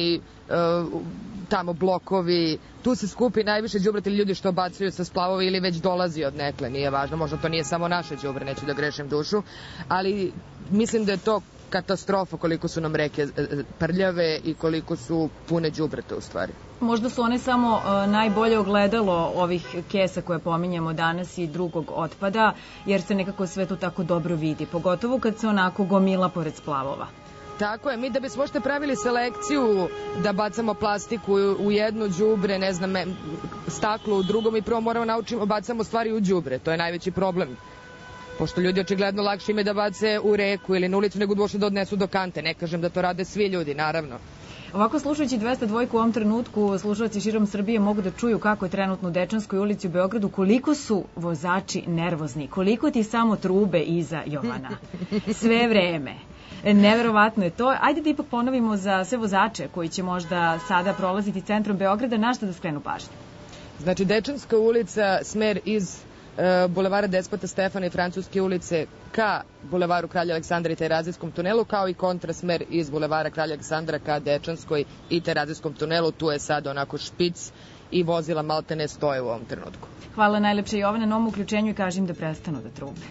tamo blokovi, tu se skupi najviše đubreta ili ljudi što bacuju sa splavova ili već dolazi od nekle, nije važno, možda to nije samo naše đubre, neću da grešim dušu, ali mislim da je to katastrofa koliko su nam reke prljave i koliko su pune đubreta u stvari.
Možda su one samo najbolje ogledalo ovih kesa koje pominjemo danas i drugog otpada, jer se nekako sve to tako dobro vidi, pogotovo kad se onako gomila pored splavova.
Tako je, mi da bismo što pravili selekciju da bacamo plastiku u jedno đubre, ne znam, staklo u drugo, mi prvo moramo naučiti bacamo stvari u đubre, to je najveći problem. Pošto ljudi očigledno lakše ime da bace u reku ili na ulicu nego došli da odnesu do kante. Ne kažem da to rade svi ljudi, naravno.
Ovako, slušajući 202 u ovom trenutku, slušalci širom Srbije mogu da čuju kako je trenutno u Dečanskoj ulici u Beogradu, koliko su vozači nervozni, koliko ti samo trube iza, Jovana. Sve vreme. Neverovatno je to. Ajde da ipak ponovimo za sve vozače koji će možda sada prolaziti centrom Beograda, na šta da skrenu pažnju.
Znači, Dečanska ulica, smer iz bulevara Despota Stefana i Francuske ulice ka bulevaru Kralja Aleksandra i Terazijskom tunelu, kao i kontrasmer iz bulevara Kralja Aleksandra ka Dečanskoj i Terazijskom tunelu. Tu je sad onako špic i vozila malte ne stoje u ovom trenutku.
Hvala najlepše, Jovana, na ovom uključenju i kažem da prestanu da trube.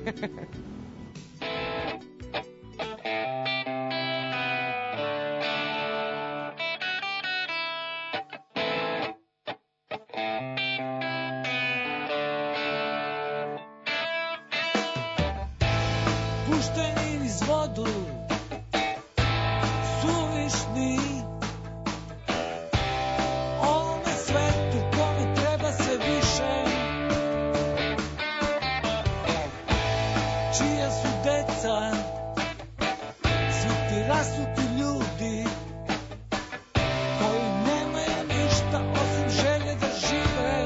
Pušteni niz vodu, suvišni, ovome svetu kome treba sve više, čija su deca, svi ti rasuti ljudi, koji nemaju ništa osim želje da žive.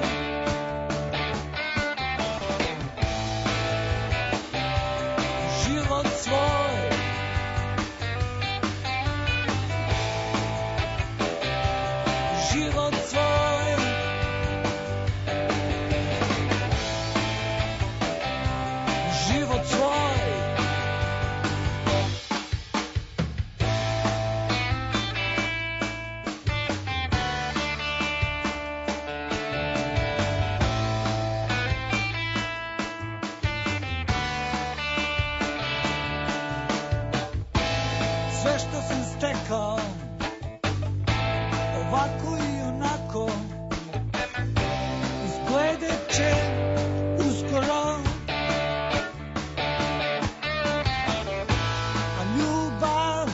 Život svoj život svoj život svoj sve što sam stekao, ovako i onako, izgledat će uskoro. A ljubav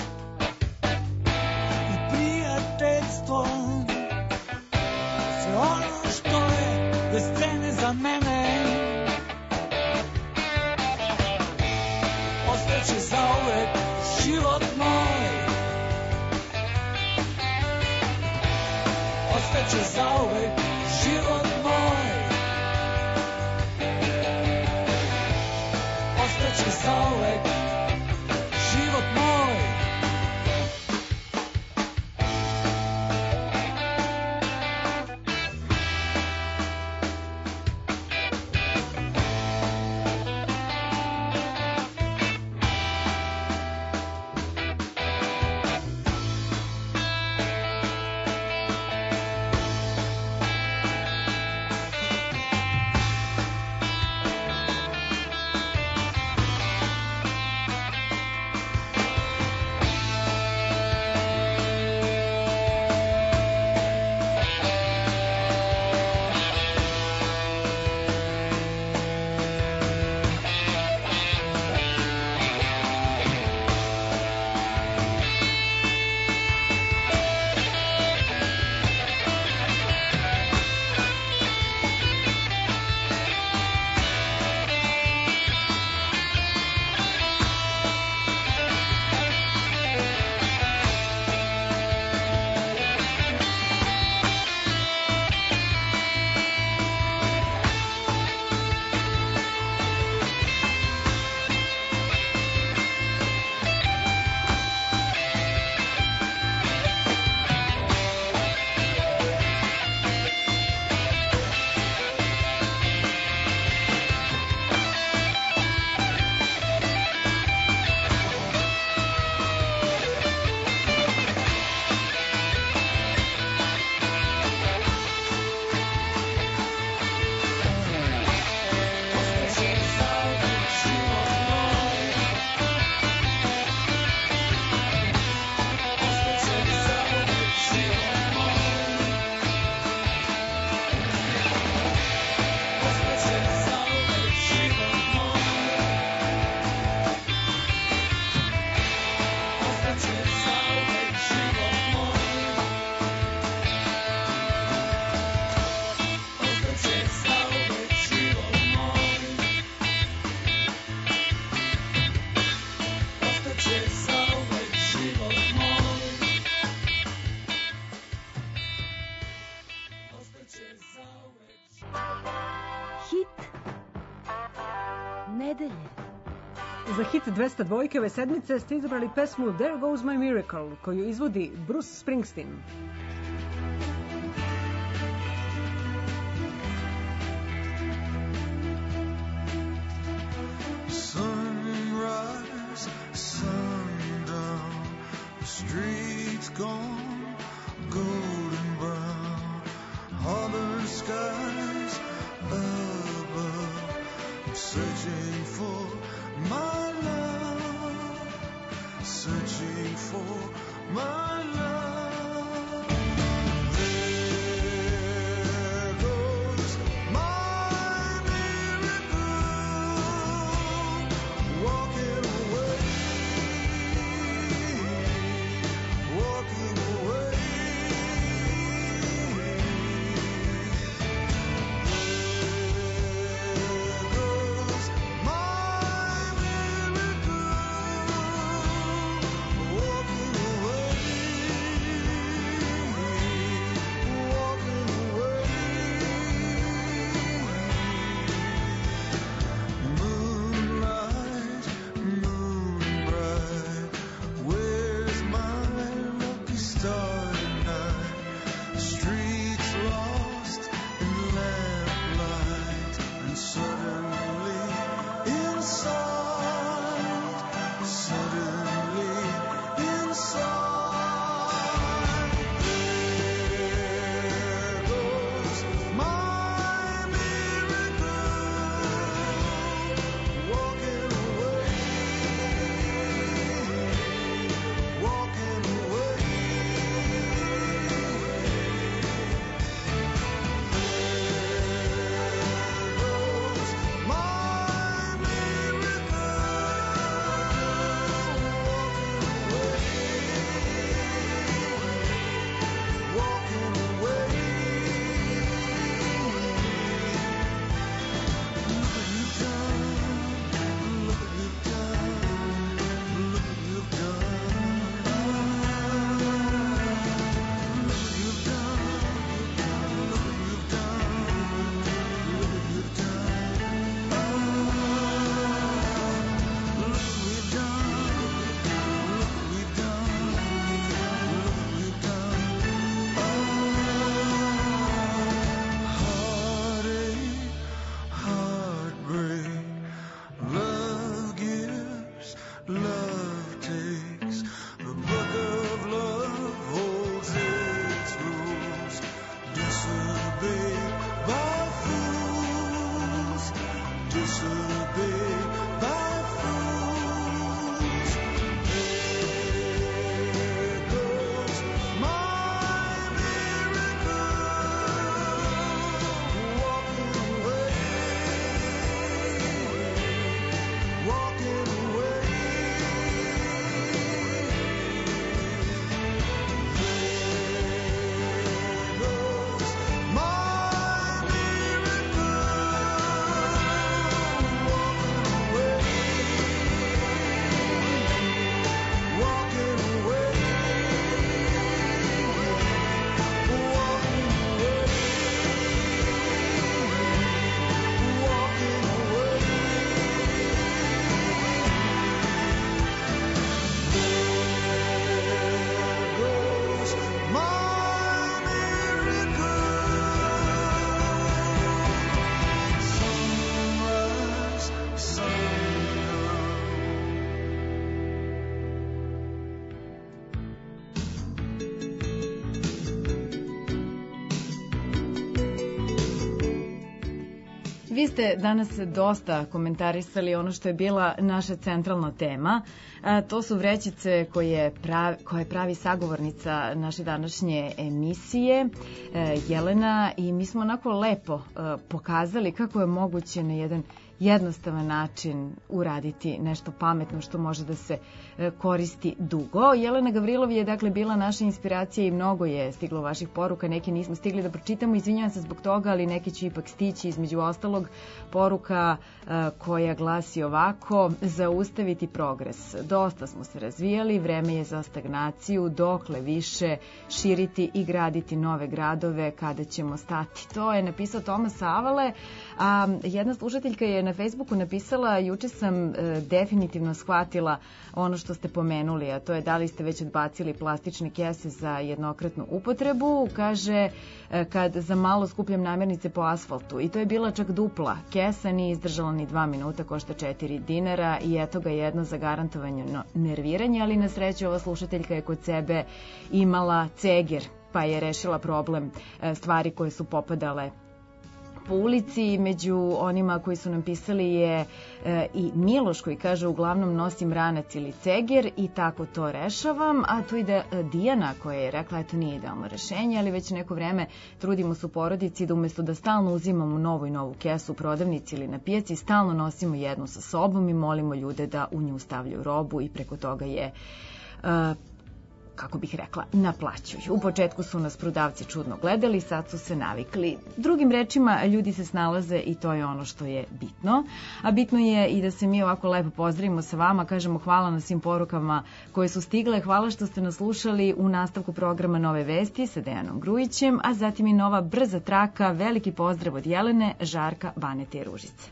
i prijateljstvo, sve ono što je bez cene za mene, ostaće zauvek život moj. Ostaće zauvek život moj. Ostaće zauvek život moj.
nedelje.
Za hit 202 ove sedmice ste izabrali pesmu There Goes My Miracle, koju izvodi Bruce Springsteen.
Sunrise, sundown, the streets gone golden brown, harbor skies above. I'm searching for my love, searching for my love. There goes my miracle, walking away, walking away. There goes my miracle, walking away.
Vi ste danas dosta komentarisali ono što je bila naša centralna tema. To su vrećice koje pravi sagovornica naše današnje emisije, Jelena, i mi smo onako lepo pokazali kako je moguće na jedan jednostavan način uraditi nešto pametno što može da se koristi dugo. Jelena Gavrilov je dakle bila naša inspiracija i mnogo je stiglo vaših poruka, neke nismo stigli da pročitamo, izvinjavam se zbog toga, ali neke ću ipak stići, između ostalog poruka koja glasi ovako: zaustaviti progres. Dosta smo se razvijali, vreme je za stagnaciju, dokle više širiti i graditi nove gradove, kada ćemo stati. To je napisao Tomas Avale, a jedna slušateljka je na Facebooku napisala: juče sam definitivno shvatila ono što ste pomenuli, a to je da li ste već odbacili plastične kese za jednokratnu upotrebu. Kaže, kad za malo skupljam namirnice po asfaltu, i to je bila čak dupla kesa, nije izdržala ni 2 minuta, košta 4 dinara i eto ga jedno zagarantovano nerviranje, ali na sreću ova slušateljka je kod sebe imala ceger, pa je rešila problem stvari koje su popadale po ulici. Među onima koji su nam pisali je i Miloš koji kaže: uglavnom nosim ranac ili ceger i tako to rešavam. A tu ide Dijana koja je rekla: eto, nije idealno rešenje, ali već neko vreme trudimo se u porodici da umesto da stalno uzimamo novu i novu kesu u prodavnici ili na pijaci, stalno nosimo jednu sa sobom i molimo ljude da u nju stavljaju robu i preko toga je kako bih rekla, naplaćuju. U početku su nas prodavci čudno gledali, sad su se navikli. Drugim rečima, ljudi se snalaze i to je ono što je bitno. A bitno je i da se mi ovako lepo pozdravimo sa vama, kažemo hvala na svim porukama koje su stigle, hvala što ste nas slušali u nastavku programa Nove vesti sa Dejanom Grujićem, a zatim i nova brza traka. Veliki pozdrav od Jelene, Žarka, Banete i Ružice.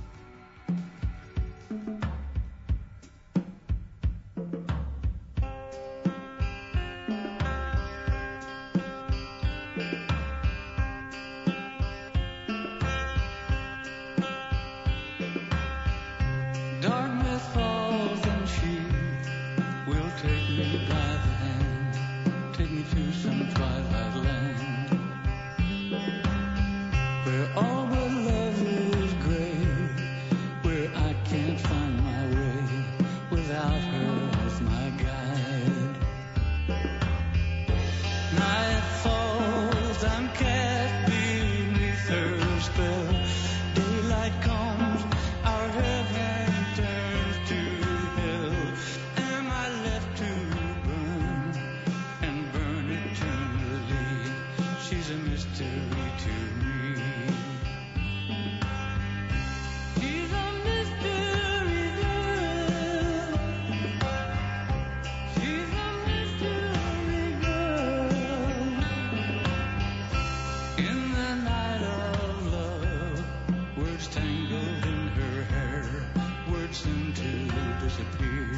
Darkness falls and she will take me by the hand, take me to some twilight land, where all but love is gray, where I can't find my way without her as my guide. Night falls, I'm cast beneath her spell, daylight comes, our heaven turns to hell. Am I left to burn and burn eternally? She's a mystery to me. She's a mystery girl. She's a mystery girl. In the night of love, words tangled in her hair, words seem to disappear.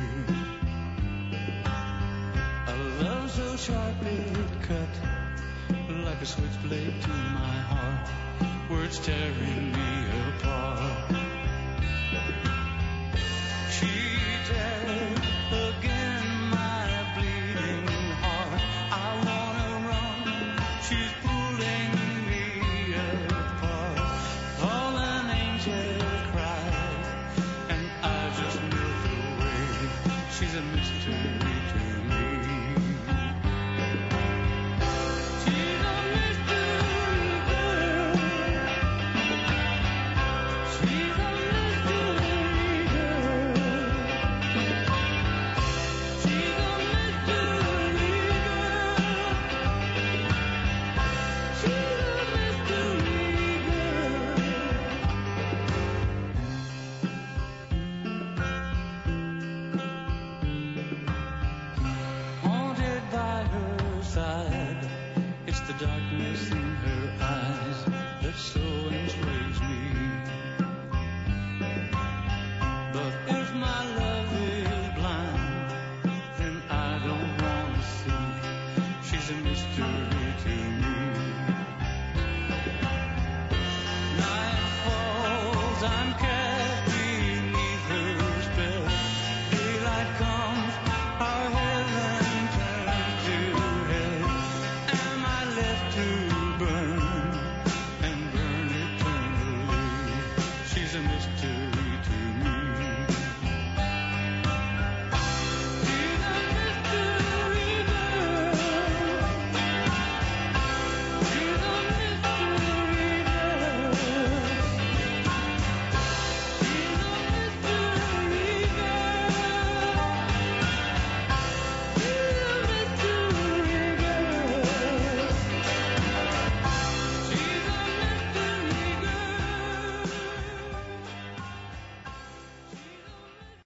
A love so sharp it cut like a switchblade to my heart, words tearing me apart. She tears again my bleeding heart. I wanna run, she's pulling me apart. Fallen angel cries, and I just melt away. She's a mystery to me. She's a mystery girl. She's a mystery girl. She's a mystery girl. She's a mystery girl. Haunted by her side, it's the darkness in her